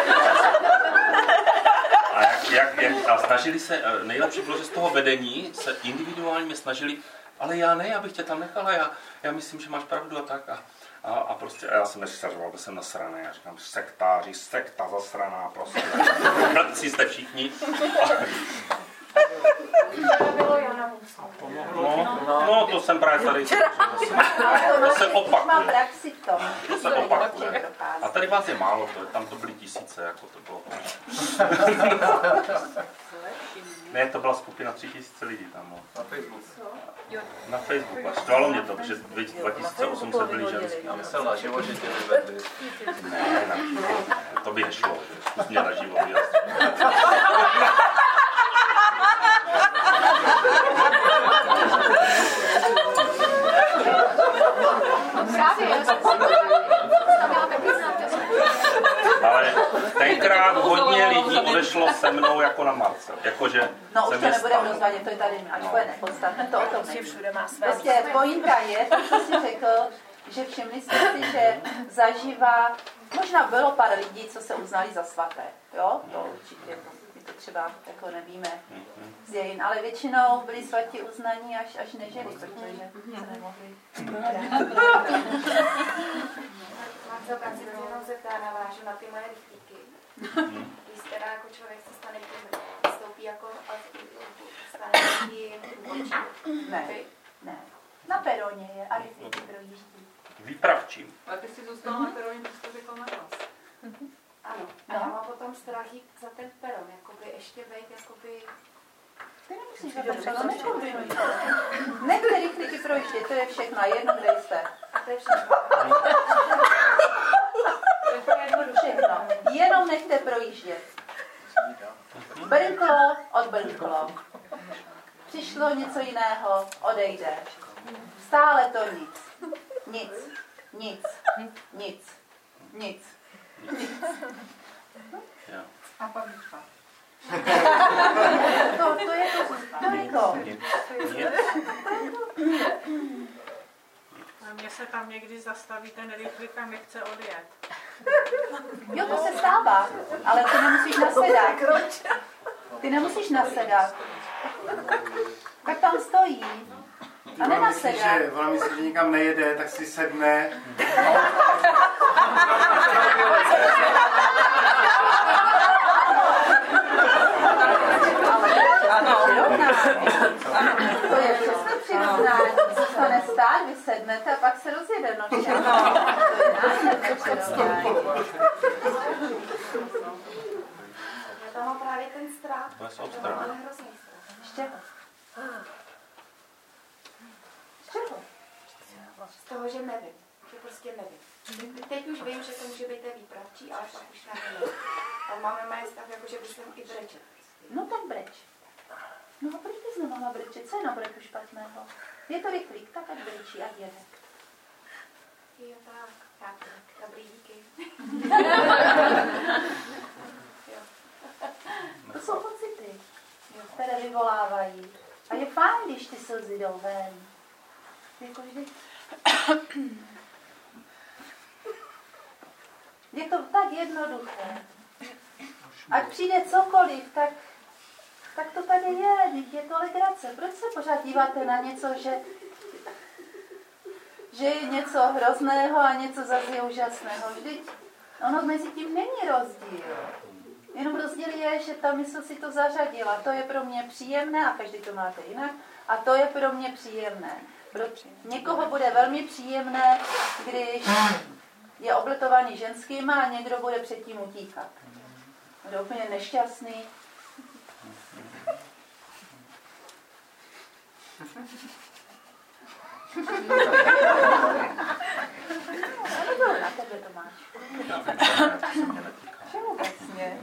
A snažili se, nejlepší bylo, že z toho vedení se individuálně snažili, ale já ne, já bych tě tam nechala, já myslím, že máš pravdu a tak. A prostě já jsem nešťařoval, byl jsem nasraný, já říkám, sektáři, sekta zasraná prostě. Bratci jste všichni. No, to jsem právě tady. To se opakuje. To se opakuje. A tady vás je málo, tam to byly tisíce, jako to bylo. Ne, to byla skupina 3000 lidí tam. Na Facebooku. Na Facebooku. A štvalo mě to, protože 2800 byli ženský. Já myslel na život, že tě vyvedli. Ne, to by nešlo. Zkus mě na život vyjasnit. Ale tenkrát hodně lidí odešlo se mnou jako na Marce. Jakože no už to nebudeme rozvádět, to je tady nepodstatné, to o tom není. Prostě pointa je, to, co jsi řekl, že všimli jste si, že zaživa, možná bylo pár lidí, co se uznali za svaté, jo? To určitě, my to třeba jako nevíme z dějin, ale většinou byli svatí uznaní až nežili, protože se nemohli. Manželka si to jenom zeptá, navážu na ty moje rychlíky. Když teda jako člověk se stane tím, vystoupí jako stane tím Ne. Na peroně je a rychlíky projíždí. Výpravčím. Ale ty jsi zůstala na peroně, protože to řekl na hlas. Ano. A já mám potom strach jít za ten peron, jakoby ještě vejít, jakoby... Ty nemusíš za ten peron, nekombinuj. Nechte rychlíky projíždět, to je všechno, jedno, kde jste. A to je všechno. Všechno. Jenom nechte projíždět. Brnklo, odbrnklo. Přišlo něco jiného, odejde. Stále to nic. A pavíčka. To je to. mně se tam někdy zastaví ten rychlík a nechce odjet. Jo, to se stává, ale ty nemusíš nasedat. Ty nemusíš nasedat. Tak tam stojí. A nenasedá. Ona myslí, že nikam nejede, tak si sedne. To je přesně přirovnání. Zůstane stát, vy sednete a pak se rozjede nože. To je přirovnání. Já tam mám právě ten strach. To je obstrach. Ale hrozný strach. Z čeho? Z čeho? Z toho, že nevím. Že prostě nevím. Teď už vím, že to může být výpravčí, ale pak už nevím. A máme moje stav, jako že bych sem i brečet. No tak breč. No a proč bys nemohla brečet? Co je na breku špatného? Je to rychlík, tak ať brečí, ať jede. Jo tak. Dobrý, díky. To jsou pocity, které vyvolávají. A je fajn, když ty slzy jdou ven. Jako vždy. Je to tak jednoduché. Ať přijde cokoliv, tak to tady je to legrace. Proč se pořád díváte na něco, že je něco hrozného a něco zase je úžasného? Vždyť ono mezi tím není rozdíl. Jenom rozdíl je, že ta mysl si to zařadila. To je pro mě příjemné, a každý to máte jinak, a to je pro mě příjemné. Pro někoho bude velmi příjemné, když je obletovaný ženskýma a někdo bude předtím utíkat. Bude úplně nešťastný. Ale na tebe to máš. Čemu vlastně?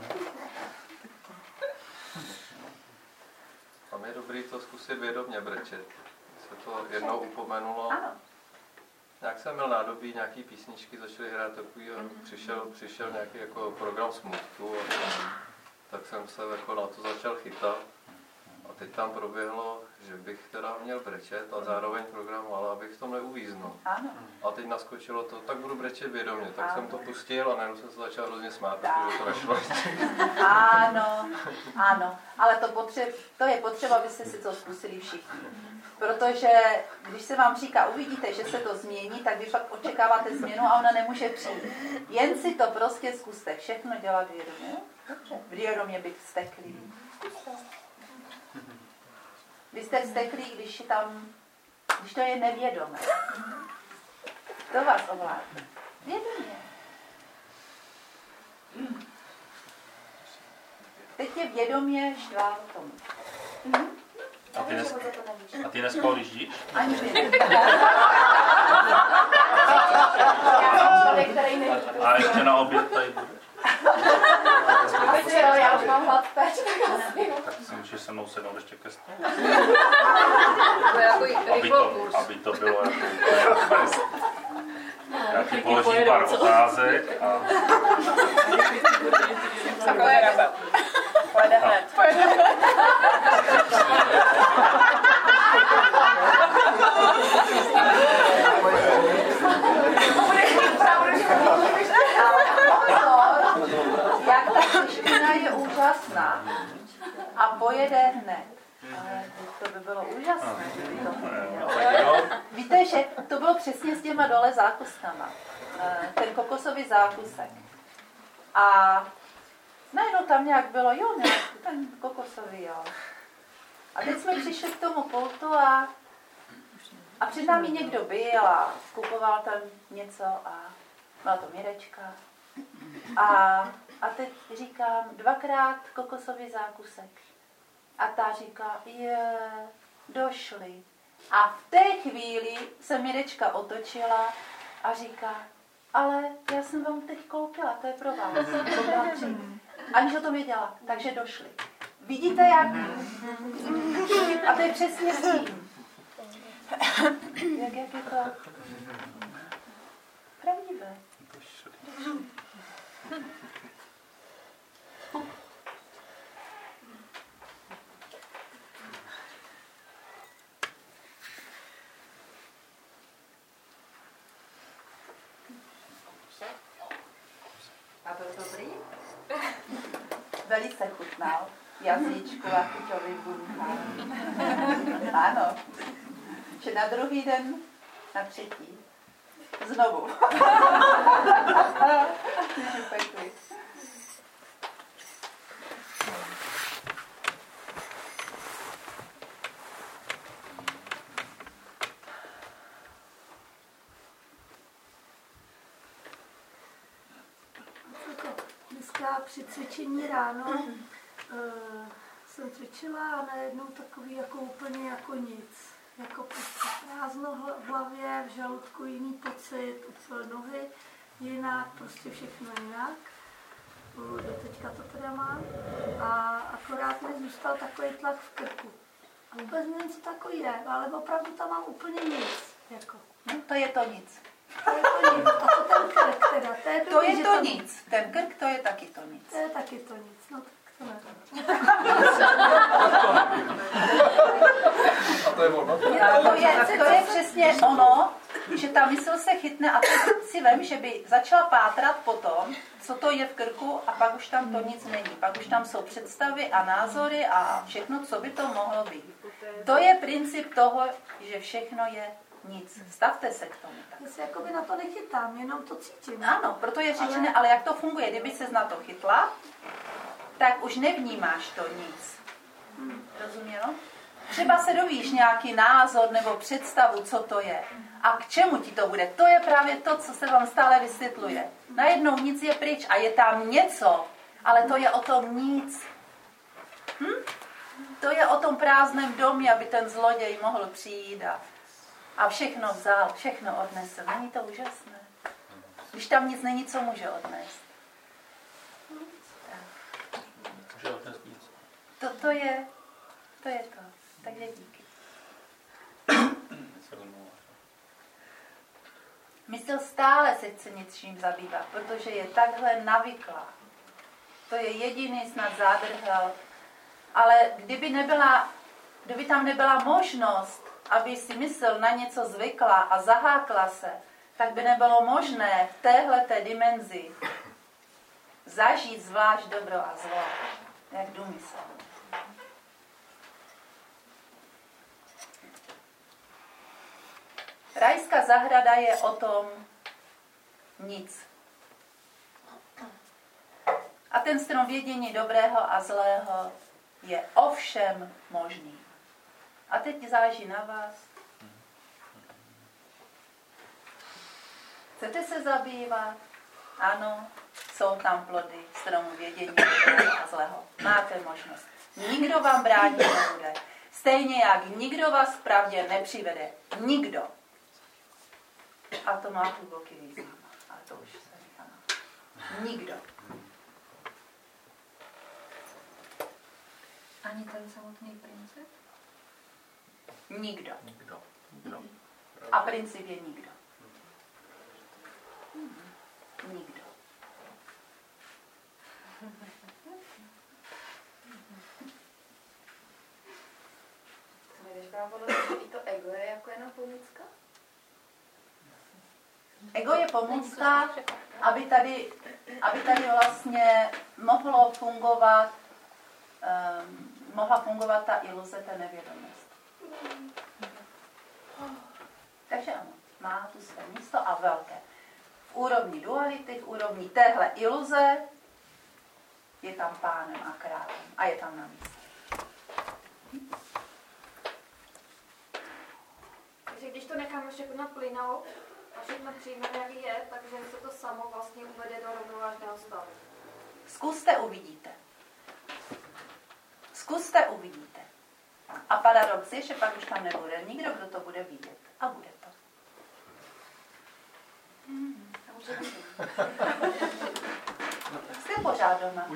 Tam je dobrý to zkusit vědomě brečet. Se to jednou upomenulo. Ano. Nějak jsem měl nádobí, nějaký písničky začaly hrát takový, přišel nějaký jako program smutku, tak jsem se jako na to začal chytat. A teď tam proběhlo, že bych teda měl brečet a zároveň program, ale abych v tom neuvíznul. Ano. A teď naskočilo to, tak budu brečet vědomě. Tak jsem to pustil a najednou jsem se začal hrozně smát, protože to nešlo. Ano. Ale to je potřeba, abyste si to zkusili všichni. Protože když se vám říká, uvidíte, že se to změní, tak vy pak očekáváte změnu a ona nemůže přijít. Jen si to prostě zkuste všechno dělat vědomě. Dobře. Vědomě být vzteklý. Vy jste vzteklí, když to je nevědomé. To vás ovládne. Vědomě. Teď je vědomě štvál tomu. A ty dneska odjíždíš? Ani vy. A ještě na oběd tady budeš? Já už mám hlad teď. Tak si můžeš se mnou sednout ještě ke stolu. Aby to bylo jako já ti položím pár otázek a... Takové rabat. Pojede hned. Jak ta čeština je úžasná a pojede hned. Ale to by bylo úžasné, že by to nevědělo. Víte, že to bylo přesně s těma dole zákuskama. Ten kokosový zákusek. A najednou tam nějak bylo, jo, ne, ten kokosový, jo. A teď jsme přišli k tomu pultu a před námi někdo byl a kupoval tam něco a byla to Mirečka. A teď říkám, 2krát kokosový zákusek. A ta říká, došli. A v té chvíli se Mirečka otočila a říká, ale já jsem vám teď koupila, to je pro vás. Aniž o tom věděla, takže došli. Vidíte, jak? A to je přesně s tím. Jak je to pravdivé. Dobrý? Velice chutnal. Jazyčku a chuťový buňka. Ano. Že na druhý den, na třetí. Znovu. Pěkný. Dneska při cvičení ráno jsem cvičila a najednou takový jako úplně jako nic. Jako prostě prázdno v hlavě, v žaludku jiný pocit, úplně nohy jinak, prostě všechno jinak. Do teďka to teda mám. A akorát mi zůstal takový tlak v krku. A vůbec nevím, co takový je, ale opravdu tam mám úplně nic. Jako. No, to je to nic. To je to nic. A to ten krk teda. To je to nic. Ten krk, to je taky to nic. To je taky to nic. No tak to nevím. A to je ono. To je přesně ono, že ta mysl se chytne a teď si vem, že by začala pátrat potom, co to je v krku a pak už tam to nic není. Pak už tam jsou představy a názory a všechno, co by to mohlo být. To je princip toho, že všechno je nic. Stavte se k tomu. Já se jakoby na to nechytám, jenom to cítím. Ano, proto je řečené, ale jak to funguje? Kdyby ses na to chytla, tak už nevnímáš to nic. Rozumělo? Třeba se dovíš nějaký názor nebo představu, co to je. A k čemu ti to bude? To je právě to, co se vám stále vysvětluje. Najednou nic je pryč a je tam něco, ale to je o tom nic. To je o tom prázdném domě, aby ten zloděj mohl přijít a všechno vzal, všechno odnesl. Není to úžasné? Když tam nic není, co může odnést? Může odnést nic. To je to. Takže díky. Mysl stále se chce něčím zabývat, protože je takhle navyklá. To je jediný snad zádrhel. Ale kdyby tam nebyla možnost, aby si mysl na něco zvykla a zahákla se, tak by nebylo možné v téhleté dimenzi zažít zvlášť dobro a zlo, jak důmysl. Rajská zahrada je o tom nic. A ten strom vědění dobrého a zlého je ovšem možný. A teď záleží na vás. Chcete se zabývat? Ano, jsou tam plody stromu vědění dobrého a zlého. Máte možnost. Nikdo vám bránit nebude. Stejně jak nikdo vás v pravdě nepřivede. Nikdo. A to má hluboký význam. Ale to už se říká. Nikdo. Ani ten samotný princip? Nikdo. A princip je nikdo. Nikdo. Když právě to ego je jako jenom pomůcka? Ego je pomůcka, aby tady vlastně mohla fungovat ta iluze, ta nevědomost. Takže ano, má tu své místo a velké. V úrovni duality, v úrovni téhle iluze je tam pánem a králem a je tam na místě. Takže když to necháme všechno plynout a všechno přijmeme, jak je, takže se to samo vlastně uvede do rovnovážného stavu. Zkuste, uvidíte. A paradox je, že pak už tam nebude nikdo, kdo to bude vidět. A bude to. Jste pořád doma.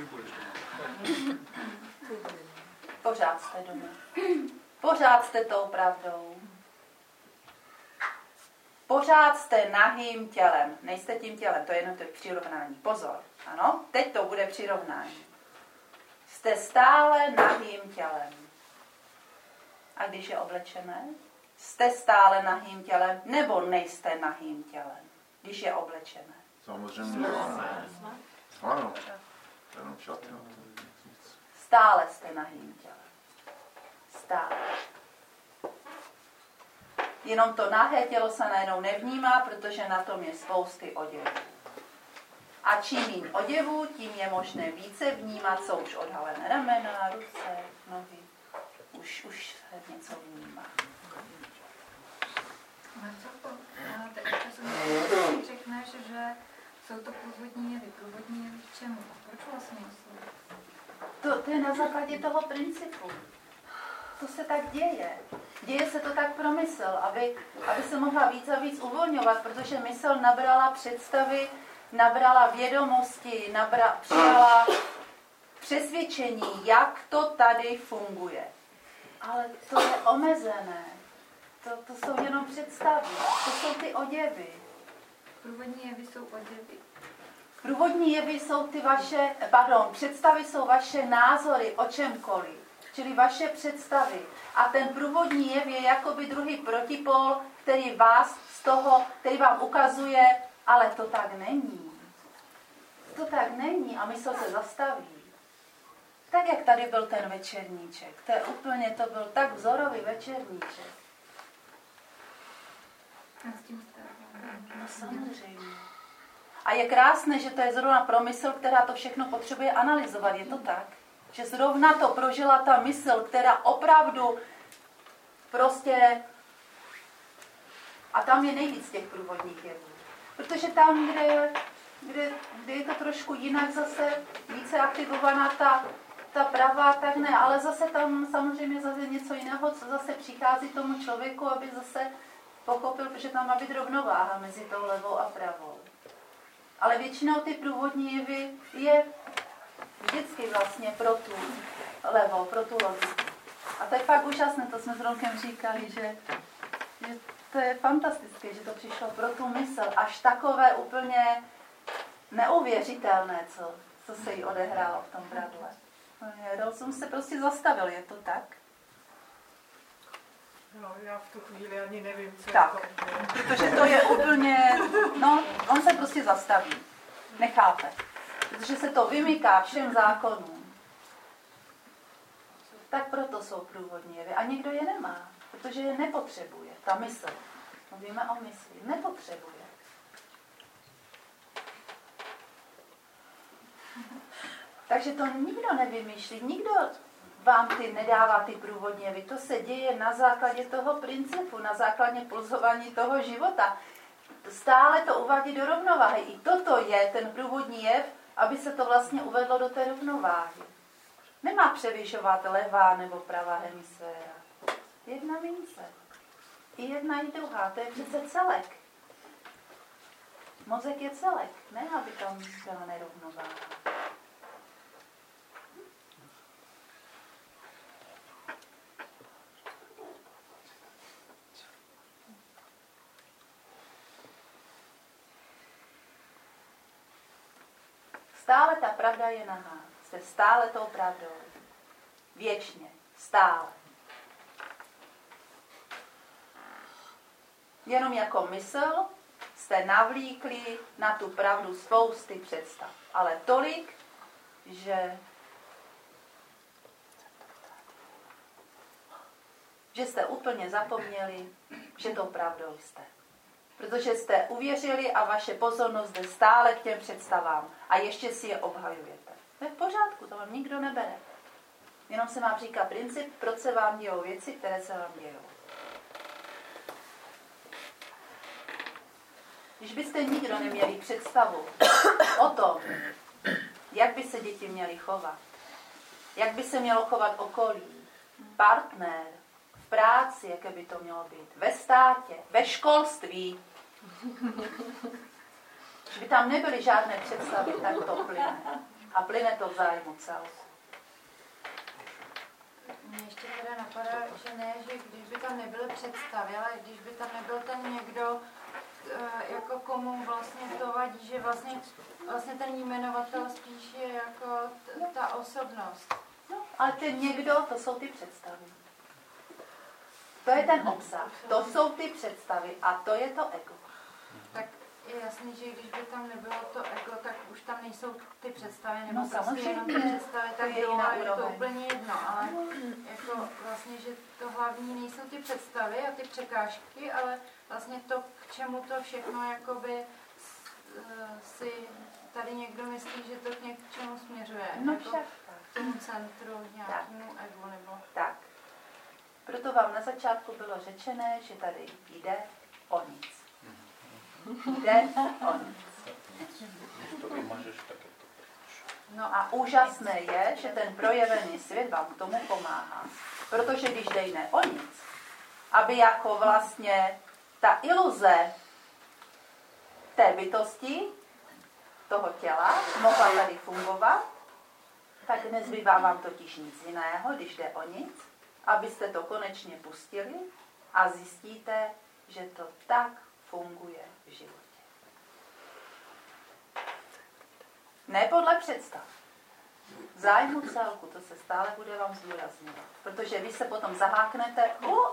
Pořád jste doma. Pořád jste tou pravdou. Pořád jste nahým tělem. Nejste tím tělem, to je jenom to přirovnání. Pozor. Ano, teď to bude přirovnání. Jste stále nahým tělem. A když je oblečené, jste stále nahým tělem, nebo nejste nahým tělem, když je oblečené? Samozřejmě. Ano. Stále jste nahým tělem. Stále. Jenom to nahé tělo se najednou nevnímá, protože na tom je spousty oděvů. A čím méně oděvů, tím je možné více vnímat, co už odhalené ramena, ruce, nohy. Už se něco vnímá. Marcelko, řekneš, že jsou to průvodní jevy. Průvodní jevy k čemu? Proč vlastně jsou? To je na základě toho principu. To se tak děje. Děje se to tak pro mysl, aby se mohla víc a víc uvolňovat, protože mysl nabrala představy, nabrala vědomosti, přijala přesvědčení, jak to tady funguje. Ale to je omezené. To jsou jenom představy. To jsou ty oděvy. Průvodní jevy jsou oděvy. Průvodní jevy jsou představy jsou vaše názory o čemkoliv. Čili vaše představy. A ten průvodní jev je jakoby druhý protipol, který vám ukazuje, ale to tak není. To tak není a mysl se zastaví. Tak, jak tady byl ten večerníček. To byl tak vzorový večerníček. No, samozřejmě. A je krásné, že to je zrovna pro mysl, která to všechno potřebuje analyzovat. Je to tak? Že zrovna to prožila ta mysl, která opravdu prostě... A tam je nejvíc těch průvodních jevů. Protože tam, kde je to trošku jinak zase, více aktivovaná ta pravá, tak ne. Ale zase tam samozřejmě zase něco jiného, co zase přichází tomu člověku, aby zase pochopil, protože tam má být rovnováha mezi tou levou a pravou. Ale většinou ty průvodní jevy je vždycky vlastně pro tu levou, pro tu logiku. A to je fakt úžasné, to jsme s Romkem říkali, že to je fantastické, že to přišlo pro tu mysl, až takové úplně neuvěřitelné, co se jí odehrálo v tom bradle. Rozum se prostě zastavil, je to tak? No, já v tu chvíli ani nevím, co tak, je to. Protože to je úplně, on se prostě zastaví, nechápe. Protože se to vymyká všem zákonům. Tak proto jsou průvodní jevy. A někdo je nemá, protože je nepotřebuje. Ta mysl. Mluvíme o mysli. Nepotřebuje. Takže to nikdo nevymýšlí. Nikdo vám nedává ty průvodní jevy. To se děje na základě toho principu, na základě pulzování toho života. Stále to uvádí do rovnováhy. I toto je ten průvodní jev, aby se to vlastně uvedlo do té rovnováhy. Nemá převyšovat levá nebo pravá hemisféra. Jedna mince. I jedna, i druhá. To je přece celek. Mozek je celek. Ne, aby tam byla nerovnováha. Stále ta pravda je nahá. Jste stále tou pravdou. Věčně. Stále. Jenom jako mysl jste navlíkli na tu pravdu spousty představ. Ale tolik, že jste úplně zapomněli, že tou pravdou jste. Protože jste uvěřili a vaše pozornost jde stále k těm představám a ještě si je obhajujete. To je v pořádku, to vám nikdo nebere. Jenom se vám říká princip, proč se vám dějou věci, které se vám dějou. Když byste nikdo neměli představu o tom, jak by se děti měly chovat, jak by se mělo chovat okolí, partner, v práci, jaké by to mělo být, ve státě, ve školství, když by tam nebyly žádné představy, tak to plyne. A plyne to v zájmu celku. Mně ještě teda napadá, že ne, že když by tam nebyly představy, ale když by tam nebyl ten někdo, jako komu vlastně to vadí, že vlastně ten jmenovatel spíš je jako ta osobnost. No, ale ten někdo, to jsou ty představy. To je ten obsah, to jsou ty představy a to je to ego. Tak je jasný, že když by tam nebylo to ego, tak už tam nejsou ty představy, nebo no, prostě jenom ty představy, tak jo, je to úplně jedno, ale jako vlastně, že to hlavní nejsou ty představy a ty překážky, ale vlastně to, k čemu to všechno jakoby si tady někdo myslí, že to k něčemu směřuje. No jako však. K tomu centru, nějakému egu nebo... Tak. Proto vám na začátku bylo řečené, že tady jde o nic. Jde o nic. No a úžasné je, že ten projevený svět vám k tomu pomáhá. Protože když jde o nic, aby jako vlastně ta iluze té bytosti, toho těla, mohla tady fungovat, tak nezbývá vám totiž nic jiného, když jde o nic, abyste to konečně pustili a zjistíte, že to tak funguje v životě. Ne podle představ. V zájmu celku, to se stále bude vám zdůrazňovat. Protože vy se potom zaháknete,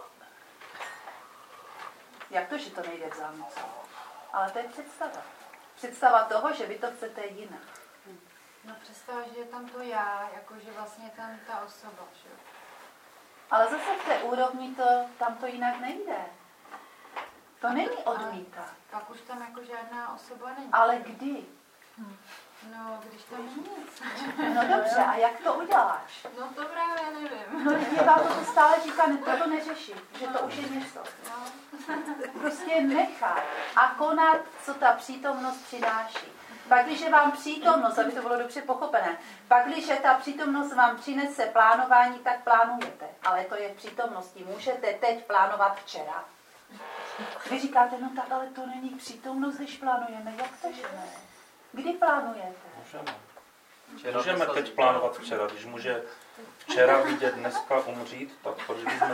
jak to, že to nejde v zájmu celku? Ale to je představa. Představa toho, že vy to chcete jinak. No představa, že je tam to já, jakože vlastně tam ta osoba, že jo? Ale zase v té úrovni tam to jinak nejde. To není odmítat. Pak už tam jako žádná osoba není. Ale kdy? No, když tam není nic. No dobře, a jak to uděláš? No to právě nevím. No je vám to stále říká, to neřešit, že to už je něco. No. Prostě nechat a konat, co ta přítomnost přináší. Pak, když vám přítomnost, aby to bylo dobře pochopené, pak, když ta přítomnost vám přinese plánování, tak plánujete. Ale to je v přítomnosti. Můžete teď plánovat včera. Vy říkáte, no tak, ale to není přítomnost, když plánujeme. Jak to, že ne? Kdy plánujete? Můžeme teď plánovat včera. Když může včera vidět, dneska umřít, tak proč bychom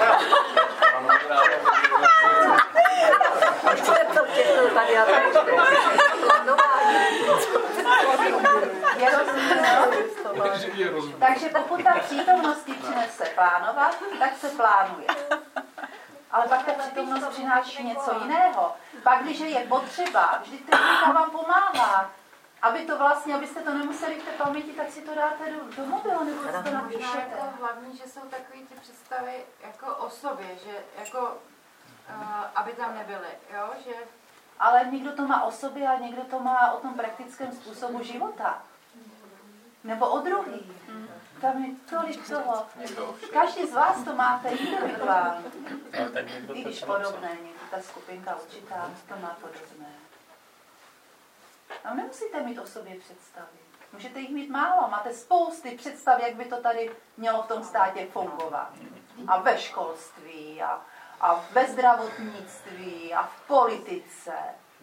Takže pokud ta přítomnosti přinese plánovat, tak se plánuje. Ale pak ta přítomnost přináší něco jiného. Pak, když je potřeba, vždy technika vám pomáhá, aby to vlastně, abyste to nemuseli v té paměti, tak si to dáte do mobilu, nebo si to napíšete. Jako hlavní, že jsou takový ty představy jako o sobě, že jako, aby tam nebyly, jo, že... Ale někdo to má o sobě a někdo to má o tom praktickém způsobu života. Nebo o druhý. Tam je tolik toho. Každý z vás to máte individuálně. I když podobné, někdy ta skupinka určitá to má podobné. A nemusíte mít o sobě představy. Můžete jich mít málo. Máte spousty představ, jak by to tady mělo v tom státě fungovat. A ve školství, a ve zdravotnictví, a v politice.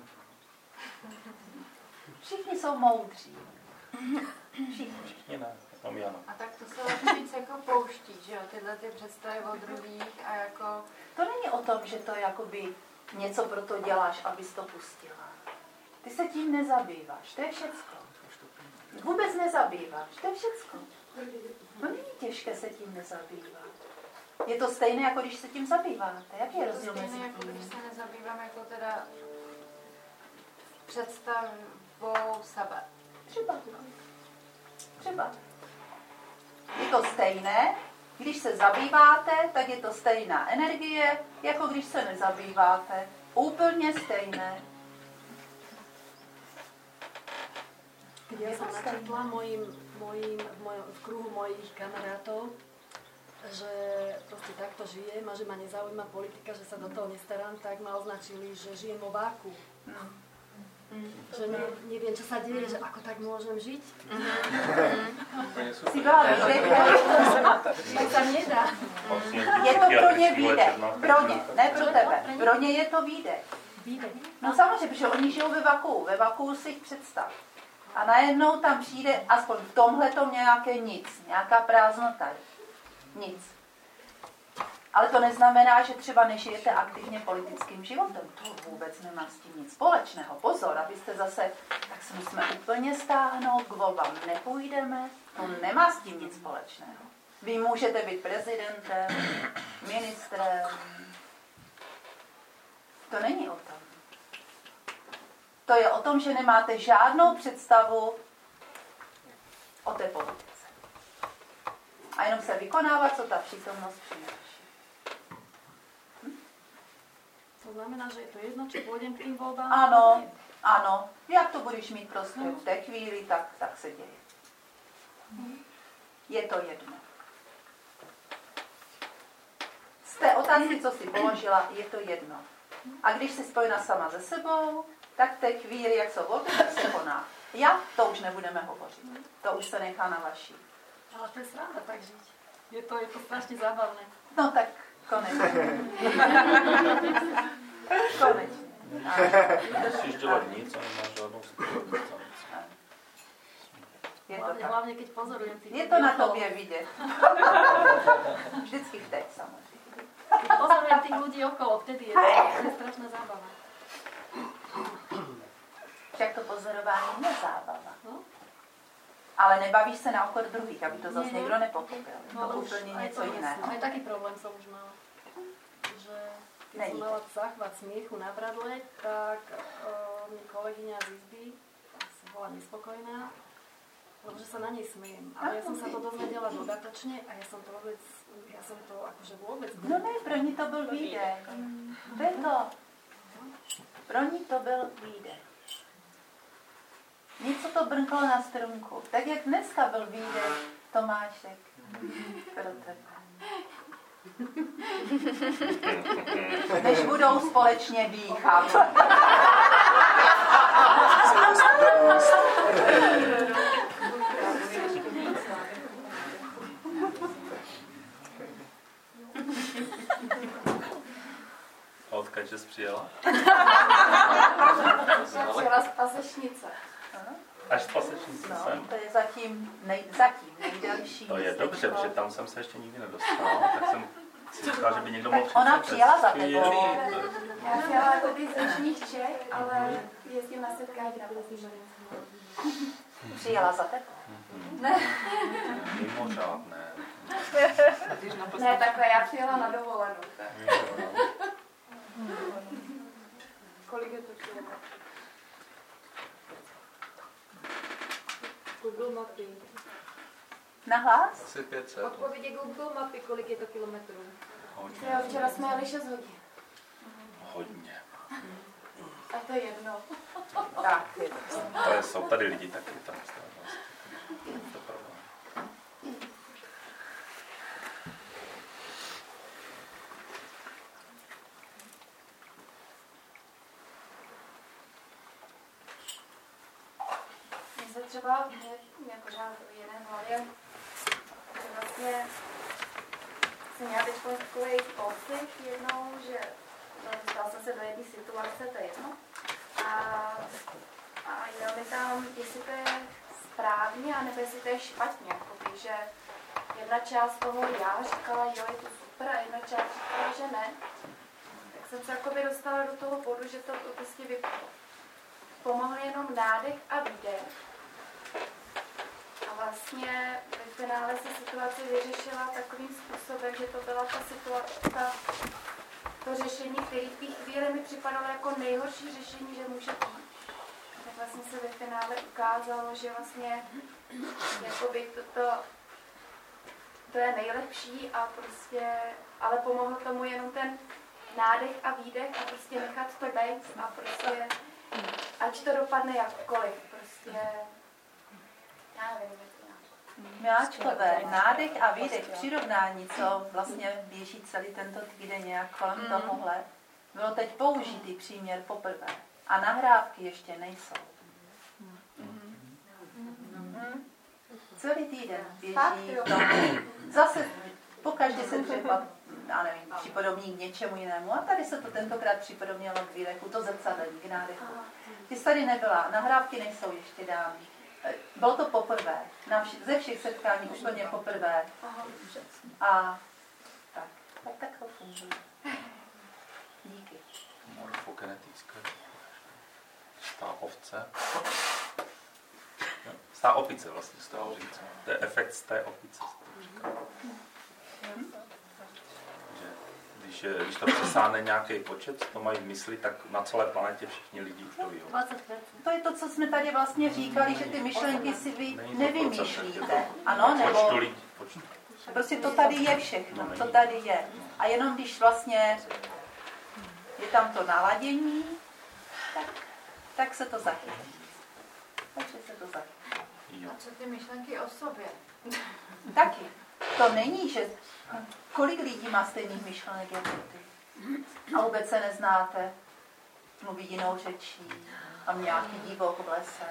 Všichni jsou moudří. Všichni. A tak to se vlastně víc jako pouští, že jo, tyhle ty představy o druhých a jako... To není o tom, že to jakoby něco pro to děláš, abys to pustila. Ty se tím nezabýváš, to je všecko. Vůbec nezabýváš, to je všecko. No není těžké se tím nezabývat. Je to stejné, jako když se tím zabýváte. Jaký je rozdíl mezi tím? Stejné, jako když se nezabývám jako teda představou sebe. Třeba. Je to stejné, když se zabýváte, tak je to stejná energie, jako když se nezabýváte. Úplně stejné. Ja som načetla v kruhu mojich kamarátov, že proste takto žijem a že ma nezaujíma politika, že sa do toho nestarám, tak ma označili, že žijem vo váku. Že neviem, čo sa deje, že ako tak môžem žiť. Si byla tak sa nedá. Je to pro ně výdej. Pro ně, ne pro tebe. Pro ně je to výdej. No samozřejmě, protože oni žijou ve vakuu. Ve vakuu si jich představ. A najednou tam přijde aspoň v tomhletom nějaké nic, nějaká prázdnota. Nic. Ale to neznamená, že třeba nežijete aktivně politickým životem. To vůbec nemá s tím nic společného. Pozor, abyste zase, tak se musíme úplně stáhnout, k volbám nepůjdeme. To nemá s tím nic společného. Vy můžete být prezidentem, ministrem. To není o tom. To je o tom, že nemáte žádnou představu o té politice. A jenom se vykonává, co ta přítomnost přináší. To znamená, že je to jedno, či pôjdem k tým voľbám? Ano, ano. Jak to budeš mít prostě v té chvíli, tak se děje. Je to jedno. Z té otázky, co jsi položila, je to jedno. A když jsi spojena sama se sebou, tak v té chvíli, jak jsou volby, tak se koná. To už nebudeme hovořit. To už se nechá na vaší. Ale to je sranda tak žiť. Je to strašně zábavné. No tak konečně. Konečně. Musíš dělat nic a nemáš žádnou společnost. Hlavně, keď pozorujem ty. Je to na tobě vidět. Vždycky teď samozřejmě. Keď pozorujem tých ľudí okolo, vtedy je to strašná zábava. Však to pozorování je zábava. Ale nebavíš se na okor druhých, aby to zase někdo nepochopil. To úplně něco jiného. Aj taký problém som už mala. Že keď som mala záchvat smiechu na bradle, tak mi kolegyňa z izby bola nespokojná, protože sa na nej smiem. Ale ja som sa to dozvedela dodatočne a ja som to akože vôbec... No ne, pro ní to byl výdech. Pro ní to byl výdech. Něco to brnklo na strunku. Tak jak dneska byl výdech Tomášek pro tebe. Než budou společně dýchat. Odkud jsi přijela? Přijela z Pasečnice. Až z Pasečnice jsem. To je zatím nejdelší. To je dobře, protože tam jsem se ještě nikdy nedostal, tak jsem si říkala, že by někdo mohl Ona přijela za tebou. Já přijela jako by z Jižních Čech, ale jezdím na setkání na Plzeň. Přijela za tebou? Ne. Mimořádné. Ne, takhle, já přijela na dovolenou. Kolik je to kilometrů? Google mapy. Nahlas? Asi 500. Odpovědi Google mapy, kolik je to kilometrů? Jo, včera jsme jeli 6 hodin. Hodně. A to je jedno. Tak. Jsou tady lidi taky tam. To problém. Třeba mě pořád v jiné hlavě, že vlastně jsem měla teď takový pocit jednou, že dostala jsem se do jedné situace, to je jedno, a jel mi tam, jestli to je správně, anebo jestli to je špatně, jakoby, že jedna část toho já říkala, jo, je to super, a jedna část říkala, že ne. Tak jsem se jakoby dostala do toho bodu, že to prostě pomohl jenom nádech a výdech. A vlastně ve finále se situace vyřešila takovým způsobem, že to byla ta situace, to řešení, které v té chvíli mi připadalo jako nejhorší řešení, že může být. Tak vlastně se ve finále ukázalo, že vlastně jakoby to je nejlepší a prostě, ale pomohlo tomu jenom ten nádech a výdech a prostě nechat to být a prostě ať to dopadne jakkoliv, prostě já nevím, Miláčkové, nádech a výdech, přirovnání, co vlastně běží celý tento týden nějak kolem tohohle, bylo teď použitý příměr poprvé. A nahrávky ještě nejsou. Celý týden běží to. Zase pokaždé se třeba, já nevím, připodobní k něčemu jinému. A tady se to tentokrát připodobnilo k výdechu, to zrcadlení, k nádechu. Ty tady nebyla, nahrávky nejsou ještě dány. Bylo to poprvé, ze všech setkání úplně poprvé. A tak to funguje. Díky. Morfogenetické. Stá ovce. Stá opice vlastně, z toho říct. To je efekt z té opice. Že když když to přesáhne nějaký počet, to mají v mysli, tak na celé planetě všichni lidi už to ví. To je to, co jsme tady vlastně říkali, že ty myšlenky si vy nevymýšlíte. Ano, nebo... Prostě to tady je všechno, to tady je. A jenom když vlastně je tam to naladění, tak se to zachytí. Takže se to zachytí. A co ty myšlenky o sobě? Taky. To není, že kolik lidí má stejných myšlenek jako ty. A vůbec se neznáte. Mluví jinou řečí. A nějaký divok v lese.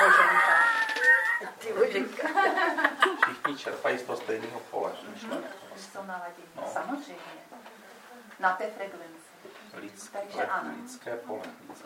Divoženka. Všichni čerpají z toho stejného pole. Jsou naladění. No. Samozřejmě. Na té frekvenci. Lidské pole.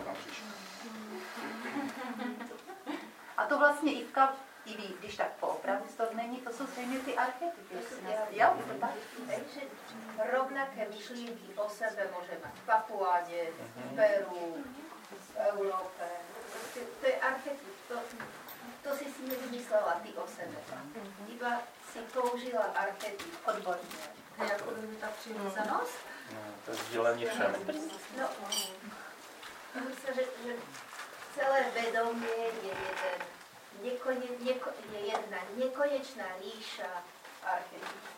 A to vlastně Ivka i ví, když tak poopravdu to není, to jsou stejně ty archetypy. Jo, to tak? Takže rovnaké myšlienky o sebe môže mať v Papuáde, v Peru, v Európe. To je archetyp. To si nevymyslela ty o sebe. Iba si použila archetyp odborně. A jak ta přirozenost? To je sdělení všem. No, myslím, že celé vedomie je jedna nekonečná ríša archetypů.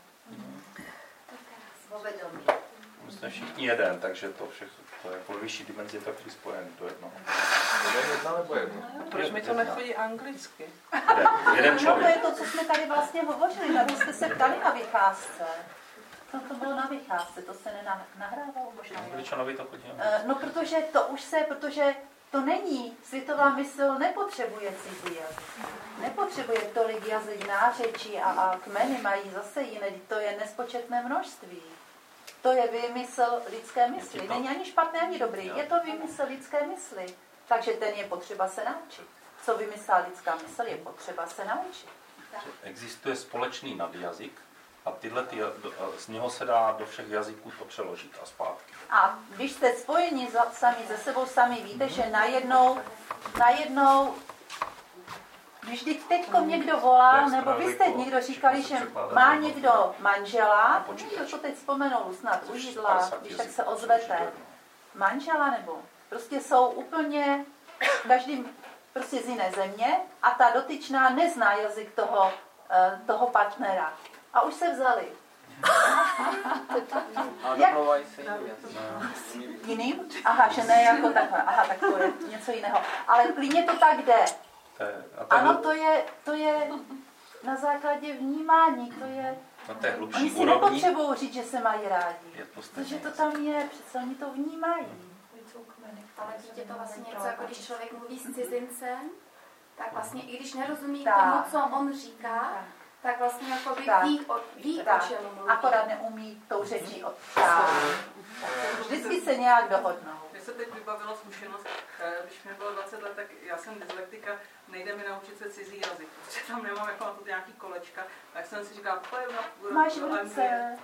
Vo vedomí. My jsme všichni jeden, takže to všechno, to je po vyšší dimenzi taky spojené do jednoho. Jedna nebo jedno? Proč mi to nechodí anglicky? Jeden člověk. No to je to, co jsme tady vlastně hovořili, na to jste se ptali na vycházce. To bylo na vycházce, to se nenahrávalo možná. Angličanovi to chodí. No protože to není, světová mysl nepotřebuje cizí jazyk. Nepotřebuje tolik jazyk nářečí a kmeny mají zase jiné, to je nespočetné množství. To je vymysl lidské mysli. Není ani špatný, ani dobrý. Je to vymysl lidské mysli. Takže ten je potřeba se naučit. Co vymyslela lidská mysl, je potřeba se naučit. Existuje společný nadjazyk a z něho se dá do všech jazyků to přeložit a zpátky. A když jste spojeni sami se sebou, sami víte, že najednou když teďko někdo volá, nebo vy jste někdo říkali, že má někdo manžela, to teď vzpomenul snad u jídla, když tak se ozvete, manžela nebo prostě jsou úplně každý prostě z jiné země a ta dotyčná nezná jazyk toho partnera. A už se vzali. A domlouvají se jiným? Aha, že ne jako takhle. Aha, tak to je něco jiného. Ale klidně to tak jde. Ano, to je na základě vnímání, to je... Oni si nepotřebují říct, že se mají rádi. Protože to tam je, přece oni to vnímají. Ale je to vlastně něco, jako když člověk mluví s cizincem, tak vlastně i když nerozumí tomu, co on říká, tak vlastně jako ví, o čem mluví. Akorát neumí tou řečí vždycky se nějak dohodnou. Mně se teď vybavila zkušenost, když mi bylo 20 let, tak já jsem dyslektika, nejde mi naučit se cizí jazyk, protože tam nemám jako na to nějaký kolečka, tak jsem si říkala, pojedu na půl roku. Máš v ruce.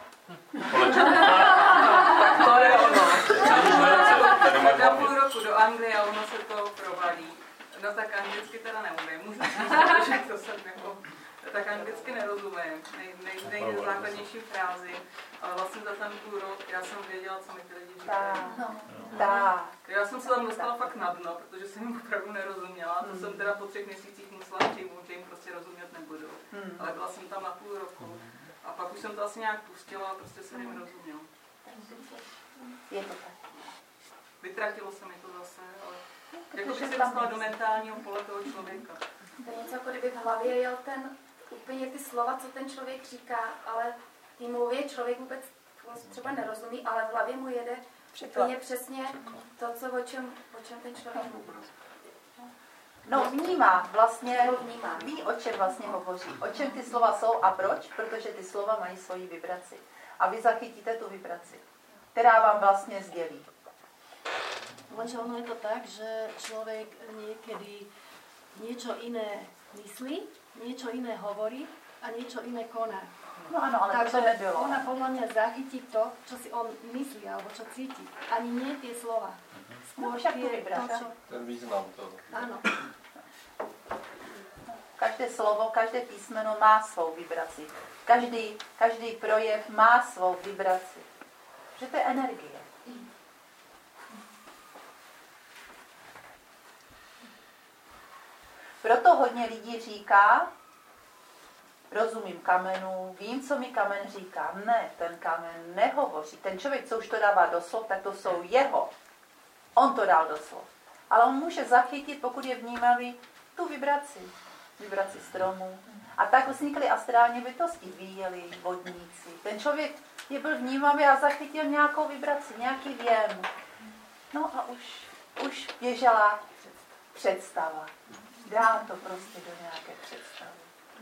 Tak to je ono. Na půl roku do Anglie a ono se to provadí. No tak anglicky teda neumím, můžu říct, že to jsem jako... Tak anglicky nerozumím, nejzákladnější frázi, ale vlastně za ten půl rok já jsem věděla, co mi ty lidi říkají. Já jsem se tam dostala fakt na dno, protože jsem jim opravdu nerozuměla, to jsem teda po 3 měsících musela přijmout, že jim prostě rozumět nebudu. Ale byla jsem tam na půl roku a pak už jsem to asi nějak pustila a prostě jsem jim rozuměla. Je to tak. Vytratilo se mi to zase, ale jako by se dostala do mentálního pole toho člověka. To je něco, jako kdyby v hlavě jel úplně ty slova, co ten člověk říká, ale v mluvě člověk vůbec třeba nerozumí, ale v hlavě mu jede úplně přesně to, o čem ten člověk mluví. No vnímá, vlastně ví, o čem vlastně hovoří, o čem ty slova jsou a proč, protože ty slova mají svoji vibraci. A vy zachytíte tu vibraci, která vám vlastně sdělí. Lenže ono je to tak, že človek niekedy niečo iné myslí, niečo iné hovorí a niečo iné koná. No áno, ale takže to nebylo. Ona podľa mňa zachytí to, čo si on myslí alebo čo cíti. Ani nie tie slova. Skôr ten význam toho. Áno. Každé slovo, každé písmeno má svou vibraci. Každý projev má svou vibraci. Že to je energie. Proto hodně lidí říká, rozumím kamenu, vím, co mi kamen říká. Ne, ten kamen nehovoří. Ten člověk, co už to dává do slov, tak to jsou jeho. On to dal do slov. Ale on může zachytit, pokud je vnímavý, tu vibraci stromu. A tak vznikly astrální bytosti, víjeli, vodníci. Ten člověk je byl vnímavý a zachytil nějakou vibraci, nějaký věm. No a už běžela představa. Dá to prostě do nějaké představy.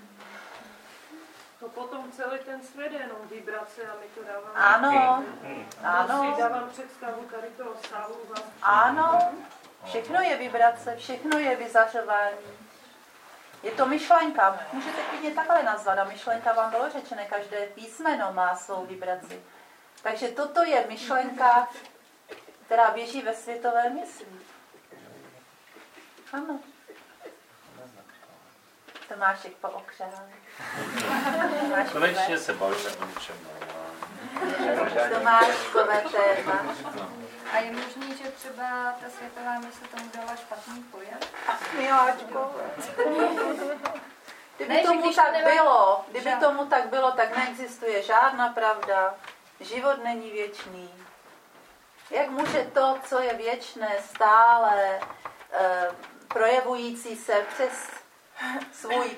To potom celý ten svět je jenom vibrace a my to dáváme. Ano, ano. Si dávám představu tady toho sálu. Ano, všechno je vibrace, všechno je vyzařování. Je to myšlenka. Můžete klidně takhle nazvat a myšlenka vám bylo řečené, každé písmeno má svou vibraci. Takže toto je myšlenka, která běží ve světové mysli. Ano. Tomášek pookřál. Konečně se bavíme o něčem. Tomáškové téma. A je možný, že třeba ta světová mysl tomu dala špatný pojem? Miláčko. Kdyby tomu tak bylo, tak neexistuje žádná pravda. Život není věčný. Jak může to, co je věčné, stále projevující se přes svůj,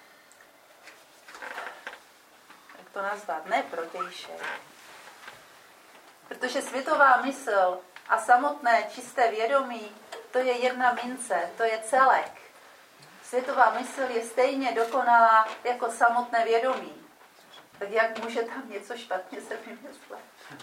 jak to nazvat, ne protějšek. Protože světová mysl a samotné čisté vědomí, to je jedna mince, to je celek. Světová mysl je stejně dokonalá jako samotné vědomí. Tak jak může tam něco špatně se vymyslet?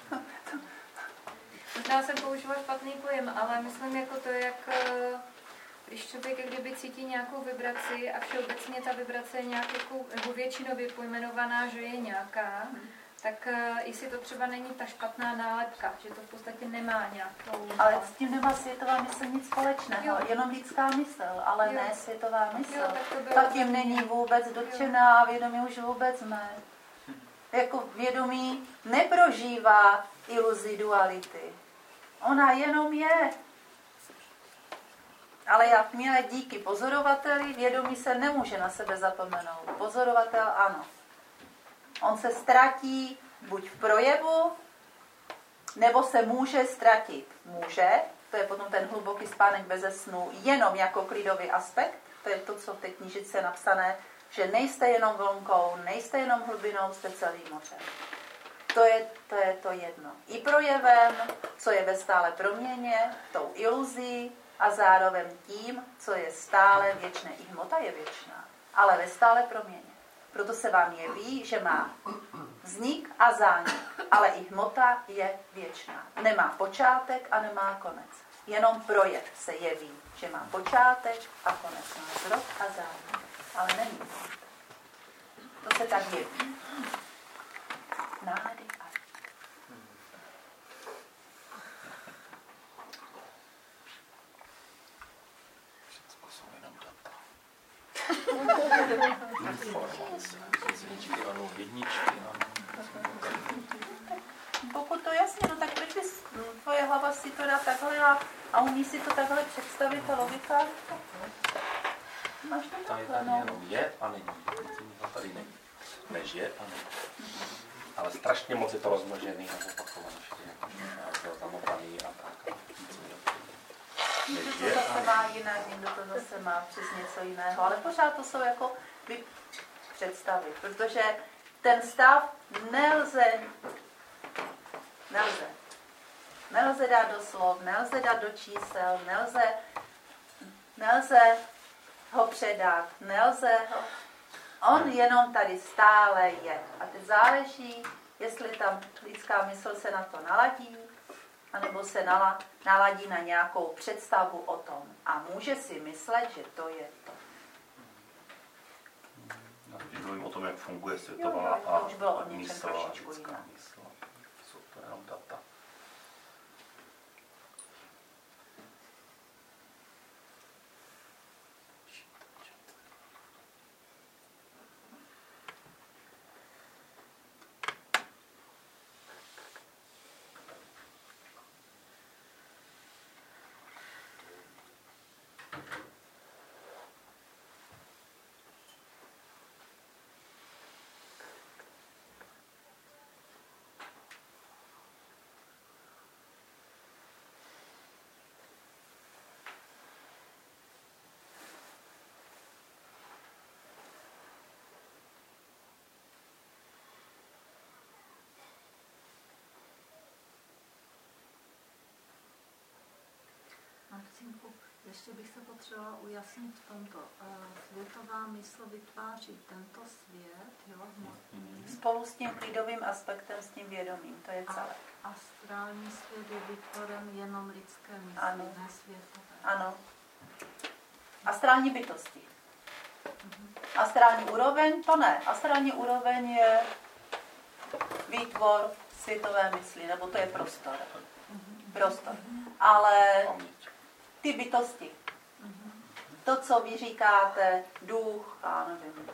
Možná jsem použila špatný pojem, ale myslím jako to, jak když člověk kdyby cítí nějakou vibraci a všeobecně ta vibrace je nějak jako většinově pojmenovaná, že je nějaká, tak jestli to třeba není ta špatná nálepka, že to v podstatě nemá nějakou... Ale s tím nemá světová mysl nic společného, jenom lidská mysl, ale ne světová mysl. Ta tím není vůbec dotčená a vědomí už vůbec ne. Jako vědomí neprožívá iluzi duality. Ona jenom je. Ale jakmile díky pozorovateli vědomí se nemůže na sebe zapomenout. Pozorovatel ano. On se ztratí buď v projevu, nebo se může ztratit. Může, to je potom ten hluboký spánek beze snu, jenom jako klidový aspekt. To je to, co v té knížičce je napsané, že nejste jenom vlnkou, nejste jenom hlbinou, jste celý mořem. To je to jedno. I projevem, co je ve stále proměně, tou iluzí a zároveň tím, co je stále věčné. I hmota je věčná, ale ve stále proměně. Proto se vám jeví, že má vznik a zánik, ale i hmota je věčná. Nemá počátek a nemá konec. Jenom projev se jeví, že má počátek a konec. Má zrod a zánik, ale není. To se tak jeví. Nády a všechno jsou jenom data. Informace. Jedničky, ano, jedničky, ano. Pokud to jasně, no tak proč bys tvoje hlava si to dá takhle a umí si to takhle představit, ta logika? Máš to takhle, takhle, no. Jenom je a není. Tady není. Než je a není. Ale strašně moc je to rozmnožený a opakovaný. Zamotaný a tak. Někdo to zase má jinak, někdo to zase má přes něco jiného. Ale pořád to jsou jako představy. Protože ten stav nelze dát do slov, nelze dát do čísel, nelze ho předat, nelze ho... On jenom tady stále je. A teď záleží, jestli tam lidská mysl se na to naladí, anebo se naladí na nějakou představu o tom. A může si myslet, že to je to. Když mluvím o tom, jak funguje světová a mysl a lidská mysl. Jsou to jenom data. Marcinku, ještě bych se potřebovala ujasnit v tomto. Světová mysl vytváří tento svět, jo, hmotný. Spolu s tím klidovým aspektem, s tím vědomím, to je celé. Astrální svět je vytvoren jenom lidské mysli, ano. ne světové. Ano. Astrální bytosti. Astrální úroveň, to ne. Astrální úroveň je výtvor světové mysli, nebo to je prostor. Prostor. Ale ty bytosti, to, co vy říkáte, duch, a nevím,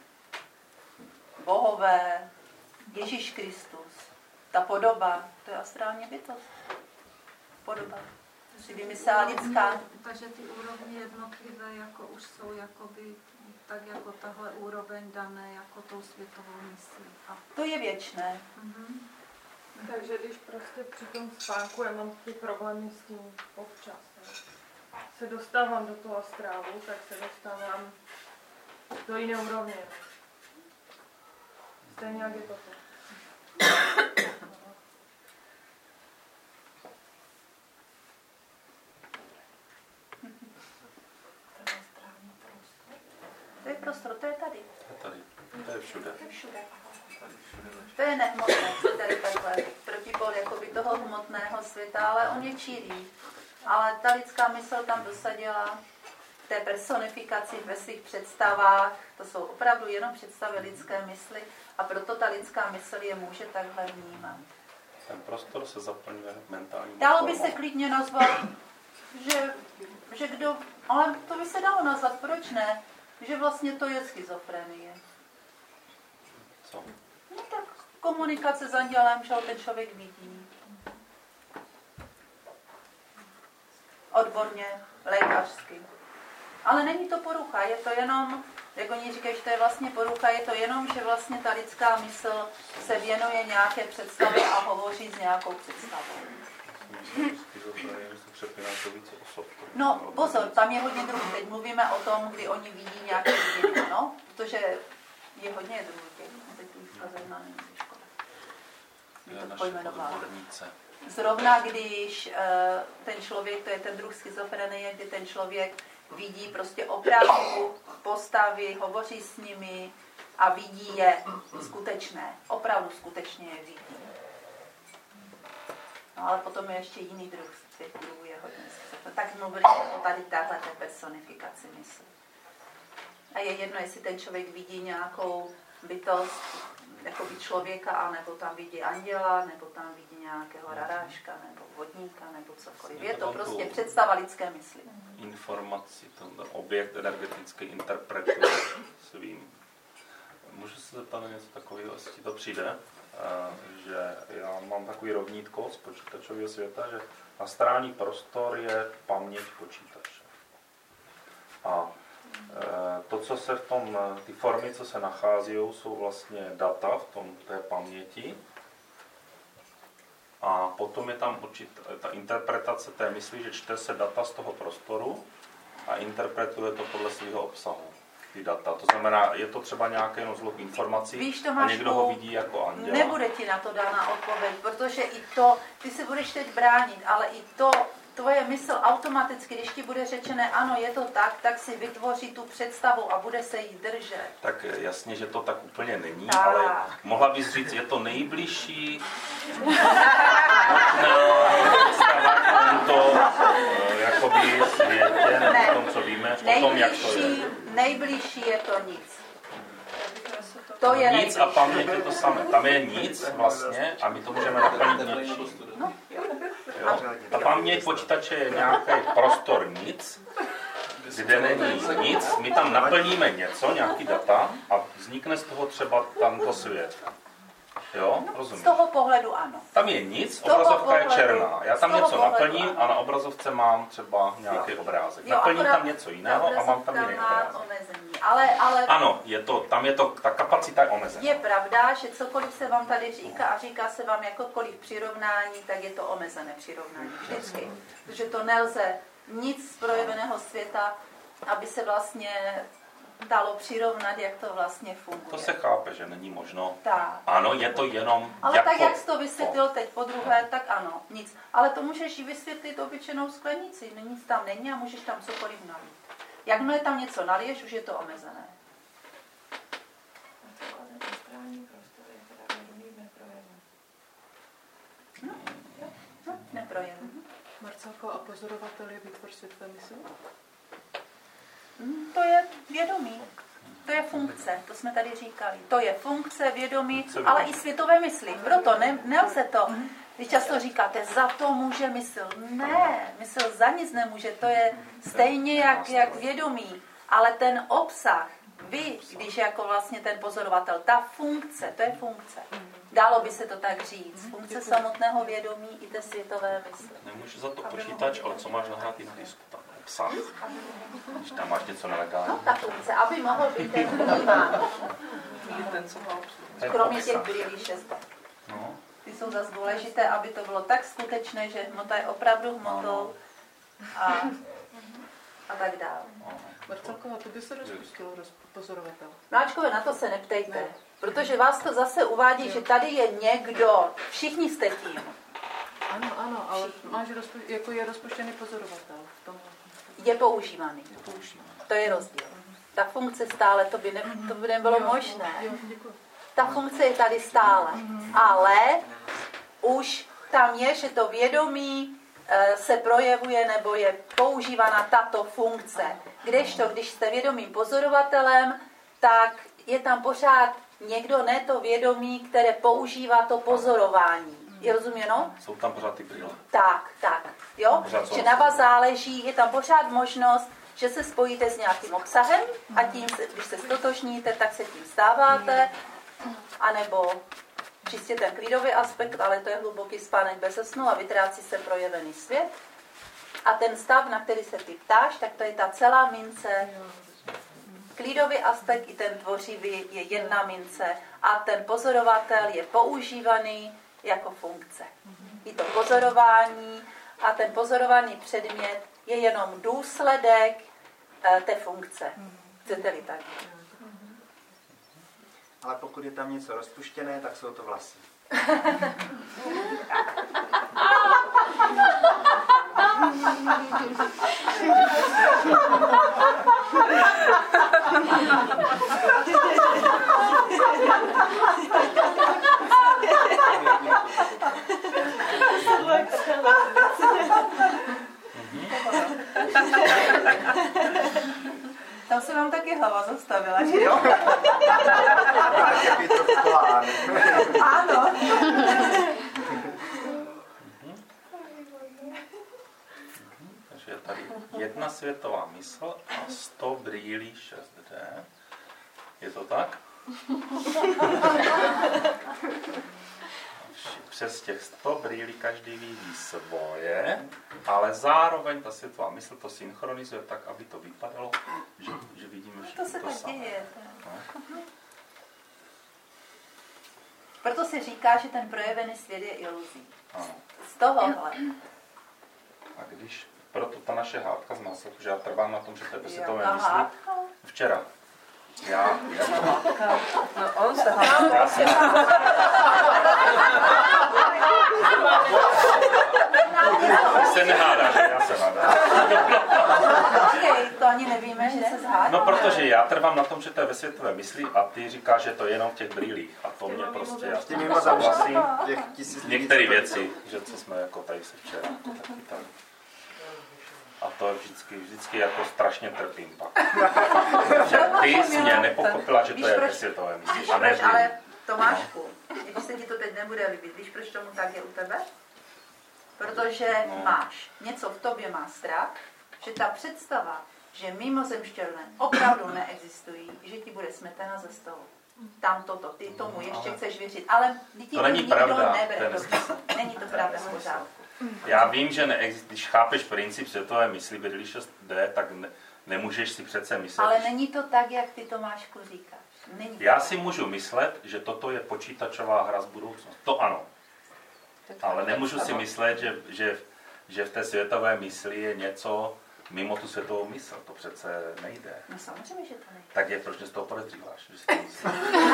bohové, Ježíš Kristus, ta podoba, to je astrální bytost. Podoba. Si vymyslela lidská. Takže ty úrovně jednotlivé jako už jsou jakoby tak jako tahle úroveň dané jako tou světovou myslí. To je věčné. Takže když prostě při tom spánku já mám ty problémy s tím občas, se dostávám do toho astrálu, tak se dostávám do jiné úrovně. Stejně jak je to. To je prostor, to je tady. To je všude. To je všude. To je nehmotné, tady takhle, protipol jakoby toho hmotného světa, ale on je čirý. Ale ta lidská mysl tam dosadila té personifikaci ve svých představách, to jsou opravdu jenom představy lidské mysli a proto ta lidská mysl je může takhle vnímat. Ten prostor se zaplňuje mentální. Dalo by se klidně nazvat, že kdo, ale to by se dalo nazvat, proč ne? Že vlastně to je schizofrenie. Co? No tak komunikace s andělem, že ten člověk vidí. Odborně, lékařsky. Ale není to porucha, je to jenom, jak oni říkají, že to je vlastně porucha, je to jenom, že vlastně ta lidská mysl se věnuje nějaké představě a hovoří s nějakou představou. No pozor, tam je hodně druhů. Teď mluvíme o tom, kdy oni vidí nějaké vidění, no? Protože je hodně druhů těch. Teď už zrovna není ze školy. Je to pojmenováno. Zrovna když ten člověk, to je ten druh schizofrenie, kdy ten člověk vidí prostě opravdu postavy, hovoří s nimi a vidí je skutečné. Opravdu skutečně je vidí. No ale potom je ještě jiný druh, těch druhů je hodně schizofrenie. Tak mluvili o tady téhle personifikaci mysli. A je jedno, jestli ten člověk vidí nějakou bytost, jakoby člověka, anebo tam vidí anděla, nebo tam vidí nějakého raráška, nebo vodníka, nebo cokoliv. Je to prostě představa lidské mysli. Informaci, ten objekt energetický interpretuje svým. Můžu se zeptat na něco takového, jestli ti to přijde? Že já mám takový rovnítko z počítačového světa, že astrální prostor je paměť počítače. A to, co se v tom, ty formy, co se nachází, jsou vlastně data v té paměti. A potom je tam ta interpretace té mysli, že čte se data z toho prostoru a interpretuje to podle svého obsahu. Ty data. To znamená, je to třeba nějaký nozluk informací. Víš, a někdo ho vidí jako anděla. Nebude ti na to dána odpověď, protože i to, ty si budeš teď bránit, ale i to, tvoje mysl automaticky, když ti bude řečené, ano, je to tak si vytvoří tu představu a bude se jí držet. Tak jasně, že to tak úplně není, tak. Ale mohla bys říct, je to nejbližší tomto jakoby světě, nebo tom, co víme, o tom, jak to je. Nejbližší je to nic. To je nic nejbližší. A paměť je to samé. Tam je nic vlastně a my to můžeme naplnit něčím. No. Ta paměť počítače je nějaký prostor nic, kde není nic, my tam naplníme něco, nějaký data a vznikne z toho třeba tamto svět. Jo, rozumíš? Z toho pohledu ano. Tam je nic, obrazovka je černá. Já tam něco naplním a na obrazovce mám třeba nějaký obrázek. Naplním tam něco jiného a mám tam jiný obrázek. Ale ano, tam je to, ta kapacita je omezená. Je pravda, že cokoliv se vám tady říká a říká se vám jakokoliv přirovnání, tak je to omezené přirovnání vždycky. Protože to nelze nic z projeveného světa, aby se vlastně dalo přirovnat, jak to vlastně funguje. To se chápe, že není možno. Tak. Ano, je to jenom ale jako... tak, jak jsi to vysvětlil teď po druhé, tak ano, nic. Ale to můžeš i vysvětlit obyčejnou sklenici. Nic tam není a můžeš tam cokoliv nalít. Jakmile tam něco naliješ, už je to omezené. Neprojeven. Marcelko, a pozorovatel je výtvor světové mysli? To je vědomí. To je funkce, to jsme tady říkali. To je funkce, vědomí, ale i světové mysli. Proto nelze to, když často říkáte, za to může mysl. Ne, mysl za nic nemůže, to je stejně jak vědomí. Ale ten obsah, vy, když jako vlastně ten pozorovatel, ta funkce, to je funkce. Dalo by se to tak říct. Funkce samotného vědomí i té světové mysli. Nemůžu za to počítač, ale co máš nahrátý na disku? Tam obsah. Když tam máš něco nelegálního. No, ta funkce, aby mohl být ten vnímán. Kromě těch brýlí 6. No. Ty jsou zase důležité, aby to bylo tak skutečné, že hmota je opravdu hmotou a tak dále. Marcelko, a to by se rozpustilo pozorovatel. Mláčkové, na to se neptejte, protože vás to zase uvádí, že tady je někdo, všichni jste tím. Ano, ale máš jako je rozpuštěný pozorovatel. V tom... Je používaný. To je rozdíl. Ta funkce stále, to by nebylo možné. Ta funkce je tady stále. Ale už tam je, že to vědomí se projevuje nebo je používána tato funkce. Kdežto, když jste vědomým pozorovatelem, tak je tam pořád někdo, ne to vědomí, které používá to pozorování. Je rozuměno? Jsou tam pořád ty brýle. Tak. Jo? Že na vás záleží, je tam pořád možnost, že se spojíte s nějakým obsahem a tím, když se stotožníte, tak se tím stáváte, anebo čistě ten klidový aspekt, ale to je hluboký spánek bez snu a vytrácí se projevený svět. A ten stav, na který se ty ptáš, tak to je ta celá mince. Klidový aspekt i ten tvořivý je jedna mince a ten pozorovatel je používaný jako funkce. I to pozorování a ten pozorovaný předmět je jenom důsledek té funkce. Chcete-li tak? Ale pokud je tam něco rozpuštěné, tak jsou to vlasy. Tam se vám taky hlava zastavila, že jo? Ano. Takže je tady jedna světová mysl a 100 brýlí 6D. Je to tak? Přes těch 100 brýlí každý vidí svoje, ale zároveň ta světová mysl to synchronizuje tak, aby to vypadalo, že vidíme všichni to samé. To se tak děje. Proto se říká, že ten projevený svět je iluzí. Z tohohle. A když, proto ta naše hádka z nás, že já trvám na tom, že to je světové mysli. Včera. Já no on se hádá. Se nehádá, že já se hádám. Okay, to ani nevíme, že se zhádá. No protože já trvám na tom, že to je ve světové mysli a ty říkáš, že to je jenom v těch brýlích. A to mě prostě, já s tím souhlasím. Některé věci, že co jsme jako tady se včera. A to vždycky jako strašně trpím pak. Že ty jsi mě nepochopila, že to je ve světové mysli. Ale Tomášku, když se ti to teď nebude líbit, víš, proč tomu tak je u tebe? Protože máš, něco v tobě má strach, že ta představa, že mimozemšťané opravdu neexistují, že ti bude smetena ze stolu. Tam toto, ty tomu ještě chceš věřit, ale ti to není nikdo pravda, nebere. Není to pravda v pořádku. Já vím, že když chápeš princip světové mysli, brýlí 6D, tak nemůžeš si přece myslet. Ale není to tak, jak ty Tomášku říkáš. Já si můžu myslet, že toto je počítačová hra z budoucnosti. To ano. Ale nemůžu si myslet, že v té světové mysli je něco, mimo tu světovou mysl, to přece nejde. No samozřejmě, že to nejde. Tak je, proč z toho podezříváš? Že si to myslíš?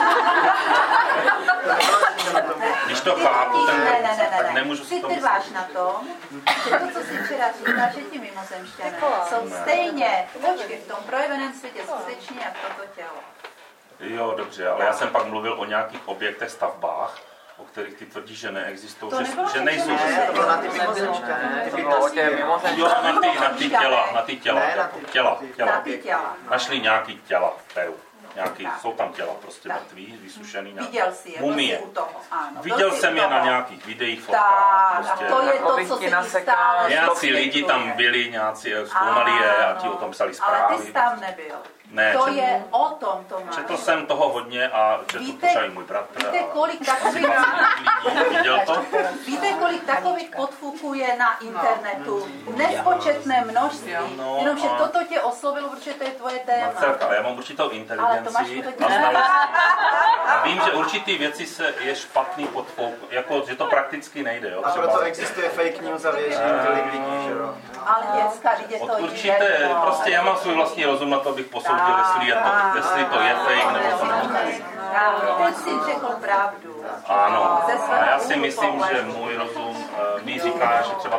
Když to chápu, tak nemůžu si to myslet. Ty trváš na tom, že to, co jsi včera říkal, že ti mimozemšťané jsou stejně, počkej, v tom projeveném světě skutečně jak toto tělo. Jo, dobře, ale já jsem pak mluvil o nějakých objektech, stavbách, o kterých ty tvrdíš, že neexistují, že nejsou. Ne, to bylo na ty mimozemšťané. Jo, na ty těla. Našli nějaký těla v Peru. Jsou tam těla prostě mrtví, vysušený nějaký. Viděl jsi je, mumie. u toho, ano. Viděl jsem je na nějakých videích, fotkách. Prostě. To je to, co se ti stalo. Nějací lidi tam byli, nějací zkoumali je a ti o tom psali zprávy. Ale ty jsi tam nebyl. Ne, to je o tom, Tomáš. Četl jsem toho hodně a četl to třeba i můj bratr. Víte, kolik takových viděl to? Víte, kolik takových podfuků je na internetu? Nespočetné množství. Jenomže toto tě oslovilo, protože to je tvoje téma. Marcelka, já mám určitou inteligenci a vím, že určitý věci je špatný podfouk, jako, že to prakticky nejde. Jo? A proto existuje fake news a věří tolik lidí, že jo? Ale děcka, vidět to určité, prostě já mám svůj vlastní rozum na to, abych posoudil, jestli to je fake nebo to není. Teď jsi řekl pravdu. Ano, a já si myslím, že můj rozum mi říká, že třeba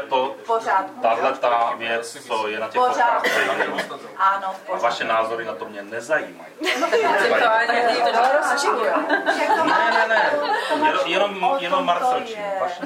tato věc, co je na těch podcastech, a vaše názory na to mě nezajímají. Ne, jenom Marcelčí.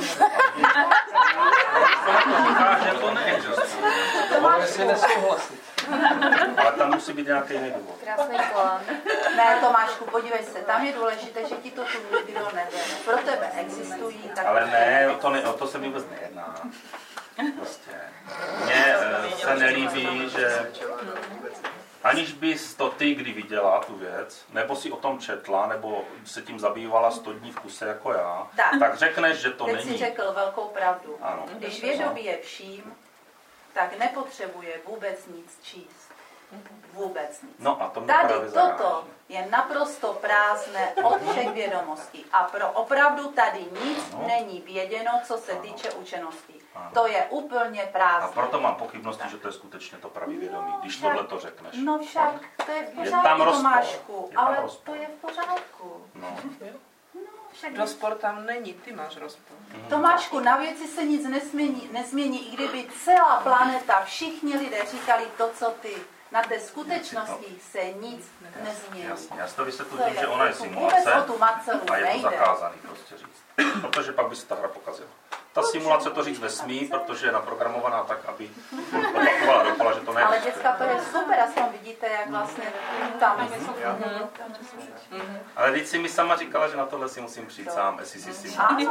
Že to neexistuje. Ale si nesouhlasit. Ale tam musí být nějaký jiný důvod. Krásný plán. Ne, Tomášku, podívej se, tam je důležité, že ti to tu nikdo nebere. Pro tebe existují. Tak ale ne, o to se mi vůbec nejedná. Prostě. Mně se nelíbí, že aniž bys to ty kdy viděla, tu věc, nebo si o tom četla, nebo se tím zabývala 100 dní v kuse jako já, tak řekneš, že to není. Teď jsi řekl velkou pravdu. Ano. Když vědomí je vším, tak nepotřebuje vůbec nic číst. Vůbec nic. No a to tady toto je naprosto prázdné od všech vědomostí. A pro opravdu tady nic není věděno, co se týče učenosti. To je úplně prázdné. A proto mám pochybnosti, že to je skutečně to pravý vědomí, když tohle to řekneš. No však, to je v pořádku, Tomášku, ale to je v pořádku. Rozpor tam není, ty máš rozpor. Tomášku, na věci se nic nezmění, i kdyby celá planeta, všichni lidé říkali to, co ty. Na té skutečnosti se nic nezmění. Jasně, já si to vysvětluji tím, že ona je simulace a je to zakázaný prostě říct. Protože pak by se ta hra pokazila. Ta simulace to říct nesmí, protože je naprogramovaná tak, aby opakovala dokola, že to nejde. Ale děcka, to je super, aspoň vidíte, jak vlastně tam ale teď si mi sama říkala, že na tohle si musím přijít sám, jestli si simulace.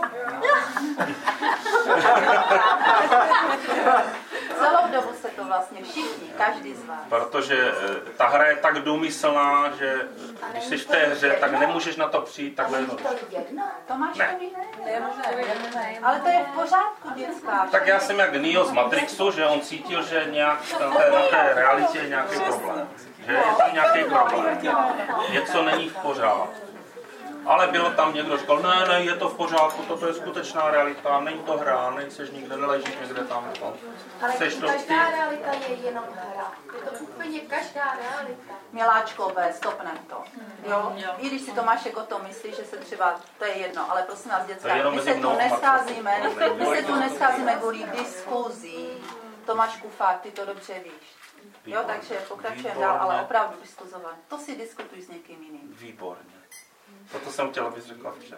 Celou dobu se to vlastně všichni, každý z vás. Protože ta hra je tak důmyslná, že když jsi v té hře, tak nemůžeš na to přijít takhle jednoduše. Tomáš, ne. Ale to je v pořádku, dětská. Tak já jsem jak Neo z Matrixu, že on cítil, že nějak na té realitě je nějaký problém. Že je tam nějaký problém. Něco není v pořádku. Ale bylo tam někdo, říkal, ne, je to v pořádku, toto je skutečná realita, není to hra, nejseš nikde, neležíš někde tam. Ale každá realita je jenom hra. Je to úplně každá realita. Miláčkové, stopneme to. Jo? I když si Tomášek o tom myslí, že se třeba, to je jedno, ale prosím vás, děcka, my se tu nescházíme kvůli diskuzí. Tomášku, fakt, ty to dobře víš. Jo, takže pokračujeme dál, ale opravdu diskuzovat. To si diskutuj s někým jiným. Výborně. Toto jsem chtěla, abys řekla včera.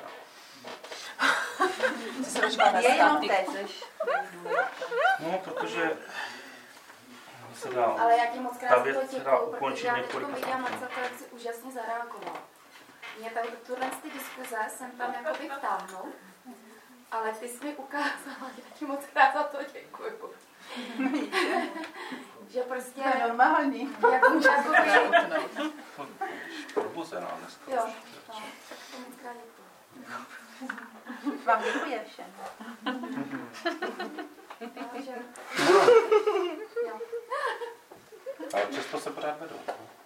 Je jenom teď. No, protože se dá, ale já ti moc krát to děkuju, protože já teďko viděla Marcelka, jak si úžasně zareagovala. Mě tady tuhle ty diskuze jsem tam jakoby vtáhnu, ale ty jsi mi ukázala, já ti moc krát za to děkuju. Že prostě... To je normální. Jak můžu probuzená dneska. Jo, tak to moc krát děkuju. Vám děkuji všem. Ale přesto se pořád vedou.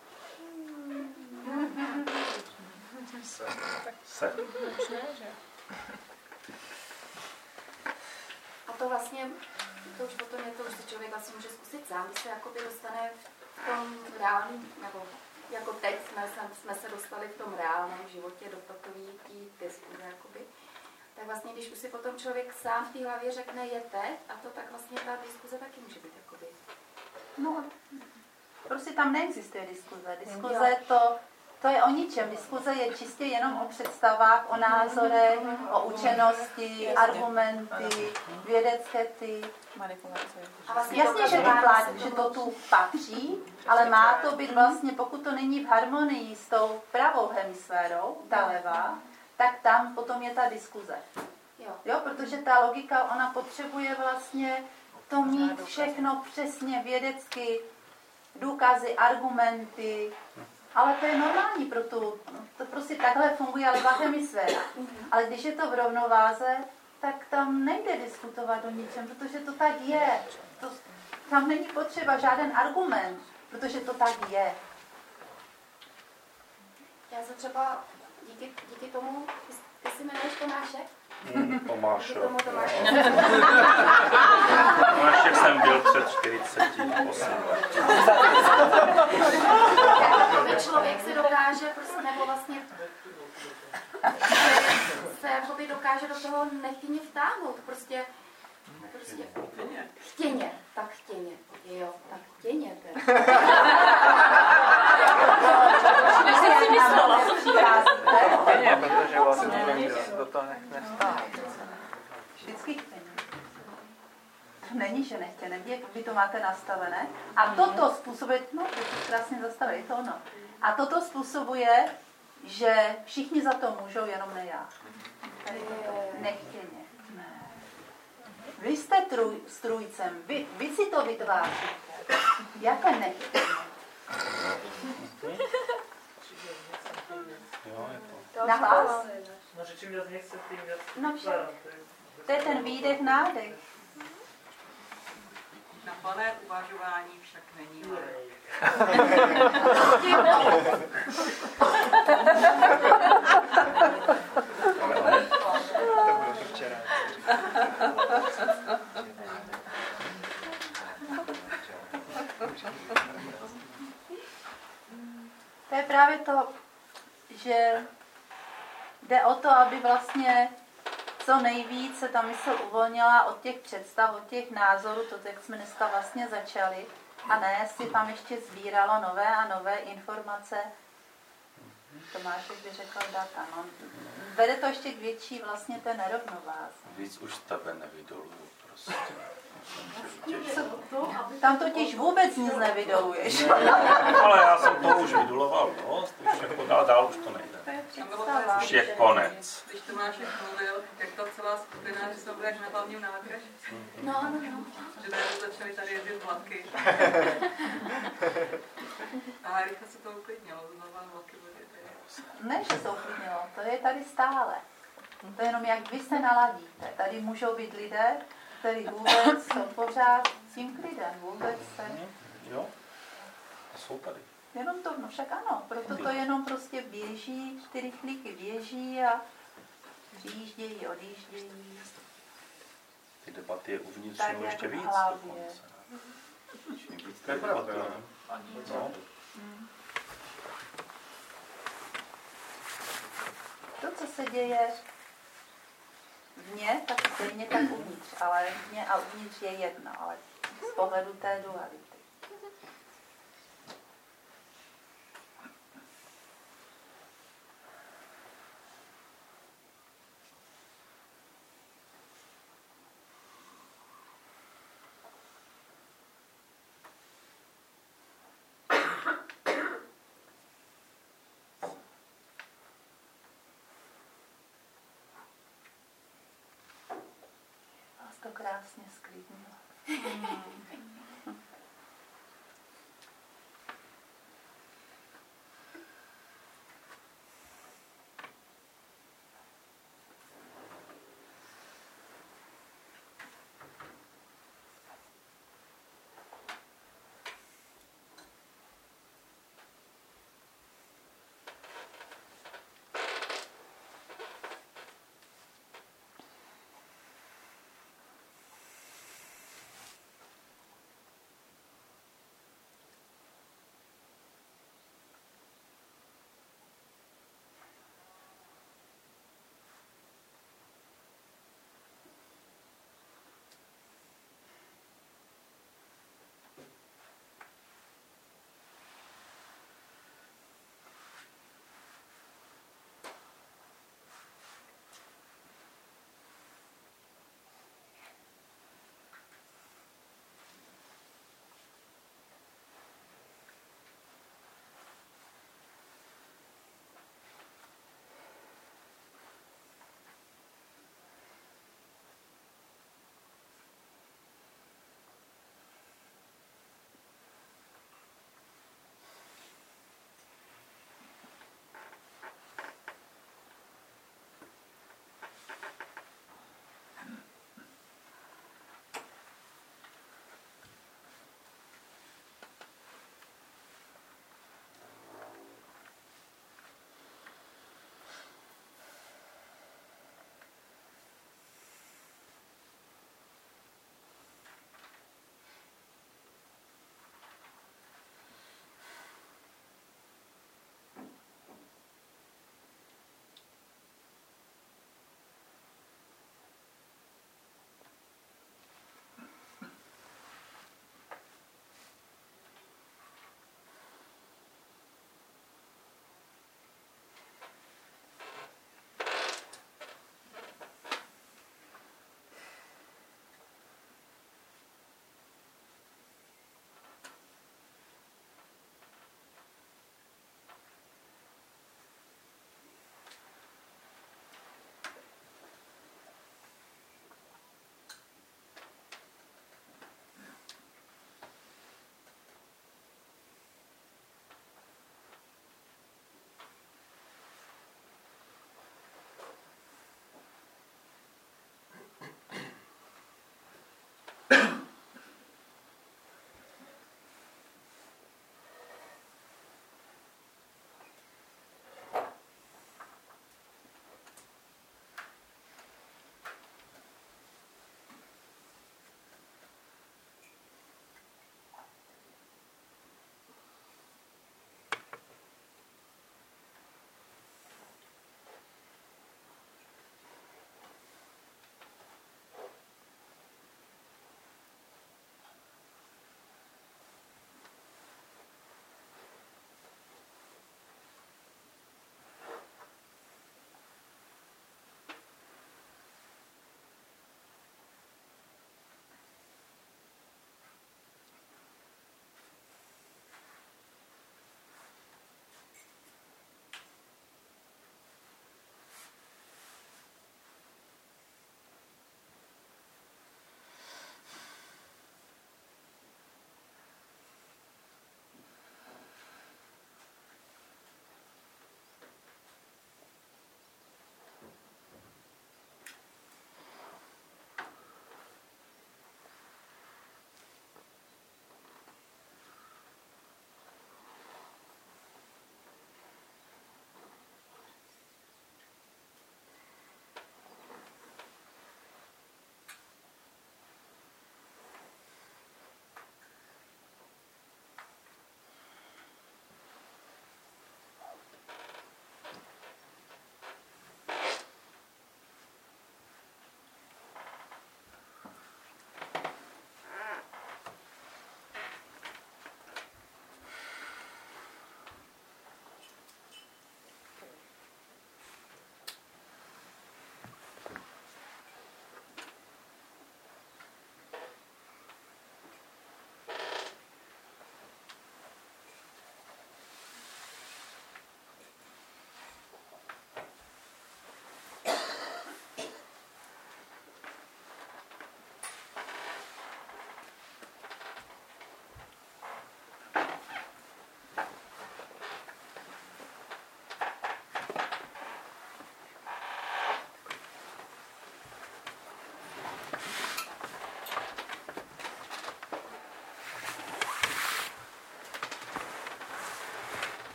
Se. A to vlastně to už potom je to, že si člověk vlastně může zkusit sám, když se jakoby dostane v tom reálném, nebo jako teď jsme se dostali v tom reálném životě do takové diskuze, jakoby. Tak vlastně, když už si potom člověk sám v té hlavě řekne je teď, a to tak vlastně ta diskuze taky může být jakoby. No, prostě tam neexistuje diskuze. Diskuze to je o ničem. Diskuze je čistě jenom o představách, o názorech, o učenosti, argumenty, vědecké ty. Jasně, že to tu patří, ale má to být vlastně, pokud to není v harmonii s tou pravou hemisférou, ta levá, tak tam potom je ta diskuze. Jo, protože ta logika, ona potřebuje vlastně to mít všechno přesně vědecky, důkazy, argumenty, ale to je normální pro to prostě takhle funguje levá hemisféra. Ale když je to v rovnováze, tak tam nejde diskutovat o ničem, protože to tak je. Tam není potřeba žádný argument, protože to tak je. Já se třeba díky tomu, ty si jmenuješ Tomášek? Tomášek. Díky tomu Tomášek. Tomášek jsem byl před 48 lety. Člověk si dokáže, prostě, nebo vlastně se jakoby dokáže do toho nechtěně vtáhnout. Prostě chtěně. Tak chtěně. Jo, tak chtěně. Než jsem si myslela. Chtěně, protože vlastně do toho nestáhne. Vždycky chtěně. Není, že nechtěně. Jak vy to máte nastavené. A toto způsobuje, no to je krásně zastavené, to ono. A toto způsobuje, že všichni za to můžou, jenom ne já. Nechtěně. Ne. Vy jste strůjcem, vy si to vytváříte. Jaké nechtěně? Na hlas? No, že čím víc nechce, tím víc. No, to je ten výdech, nádech. Na plné uvažování však není lék. To je právě to, že jde o to, aby vlastně co nejvíc se ta mysl uvolnila od těch představ, od těch názorů, to, jak jsme dneska vlastně začali, a ne si tam ještě sbíralo nové a nové informace. Tomášek by řekl data, no. Vede to ještě k větší vlastně té nerovnováze. Víc už tebe nevydoluju, prostě. Tam totiž vůbec nic nevydoluješ. Ale já jsem to už vyduloval dost, už jako dál už to nejde. Už je konec. Když Tomášek mluvil, jak ta celá skupina, že jsme byli až na hlavním nádraží. No. Že tady začali tady jezdit vlaky. A rychle se to uklidnilo, znova vlaky byly. Ne, že se uklidnilo, to je tady stále. To je jenom jak vy se naladíte. Tady můžou být lidé, kteří vůbec jsou pořád s tím klidem, vůbec se... Jo, a jsou tady. Jenom to, no však ano, proto to jenom prostě běží, ty rychlíky běží a přijíždějí, odjíždějí. Ty debaty je uvnitř tak nebo ještě víc dokonce. Čím víc ty debaty, no. To, co se děje vně, tak stejně tak uvnitř, ale vně a uvnitř je jedno, ale z pohledu té duality. To krásně sklidnilo.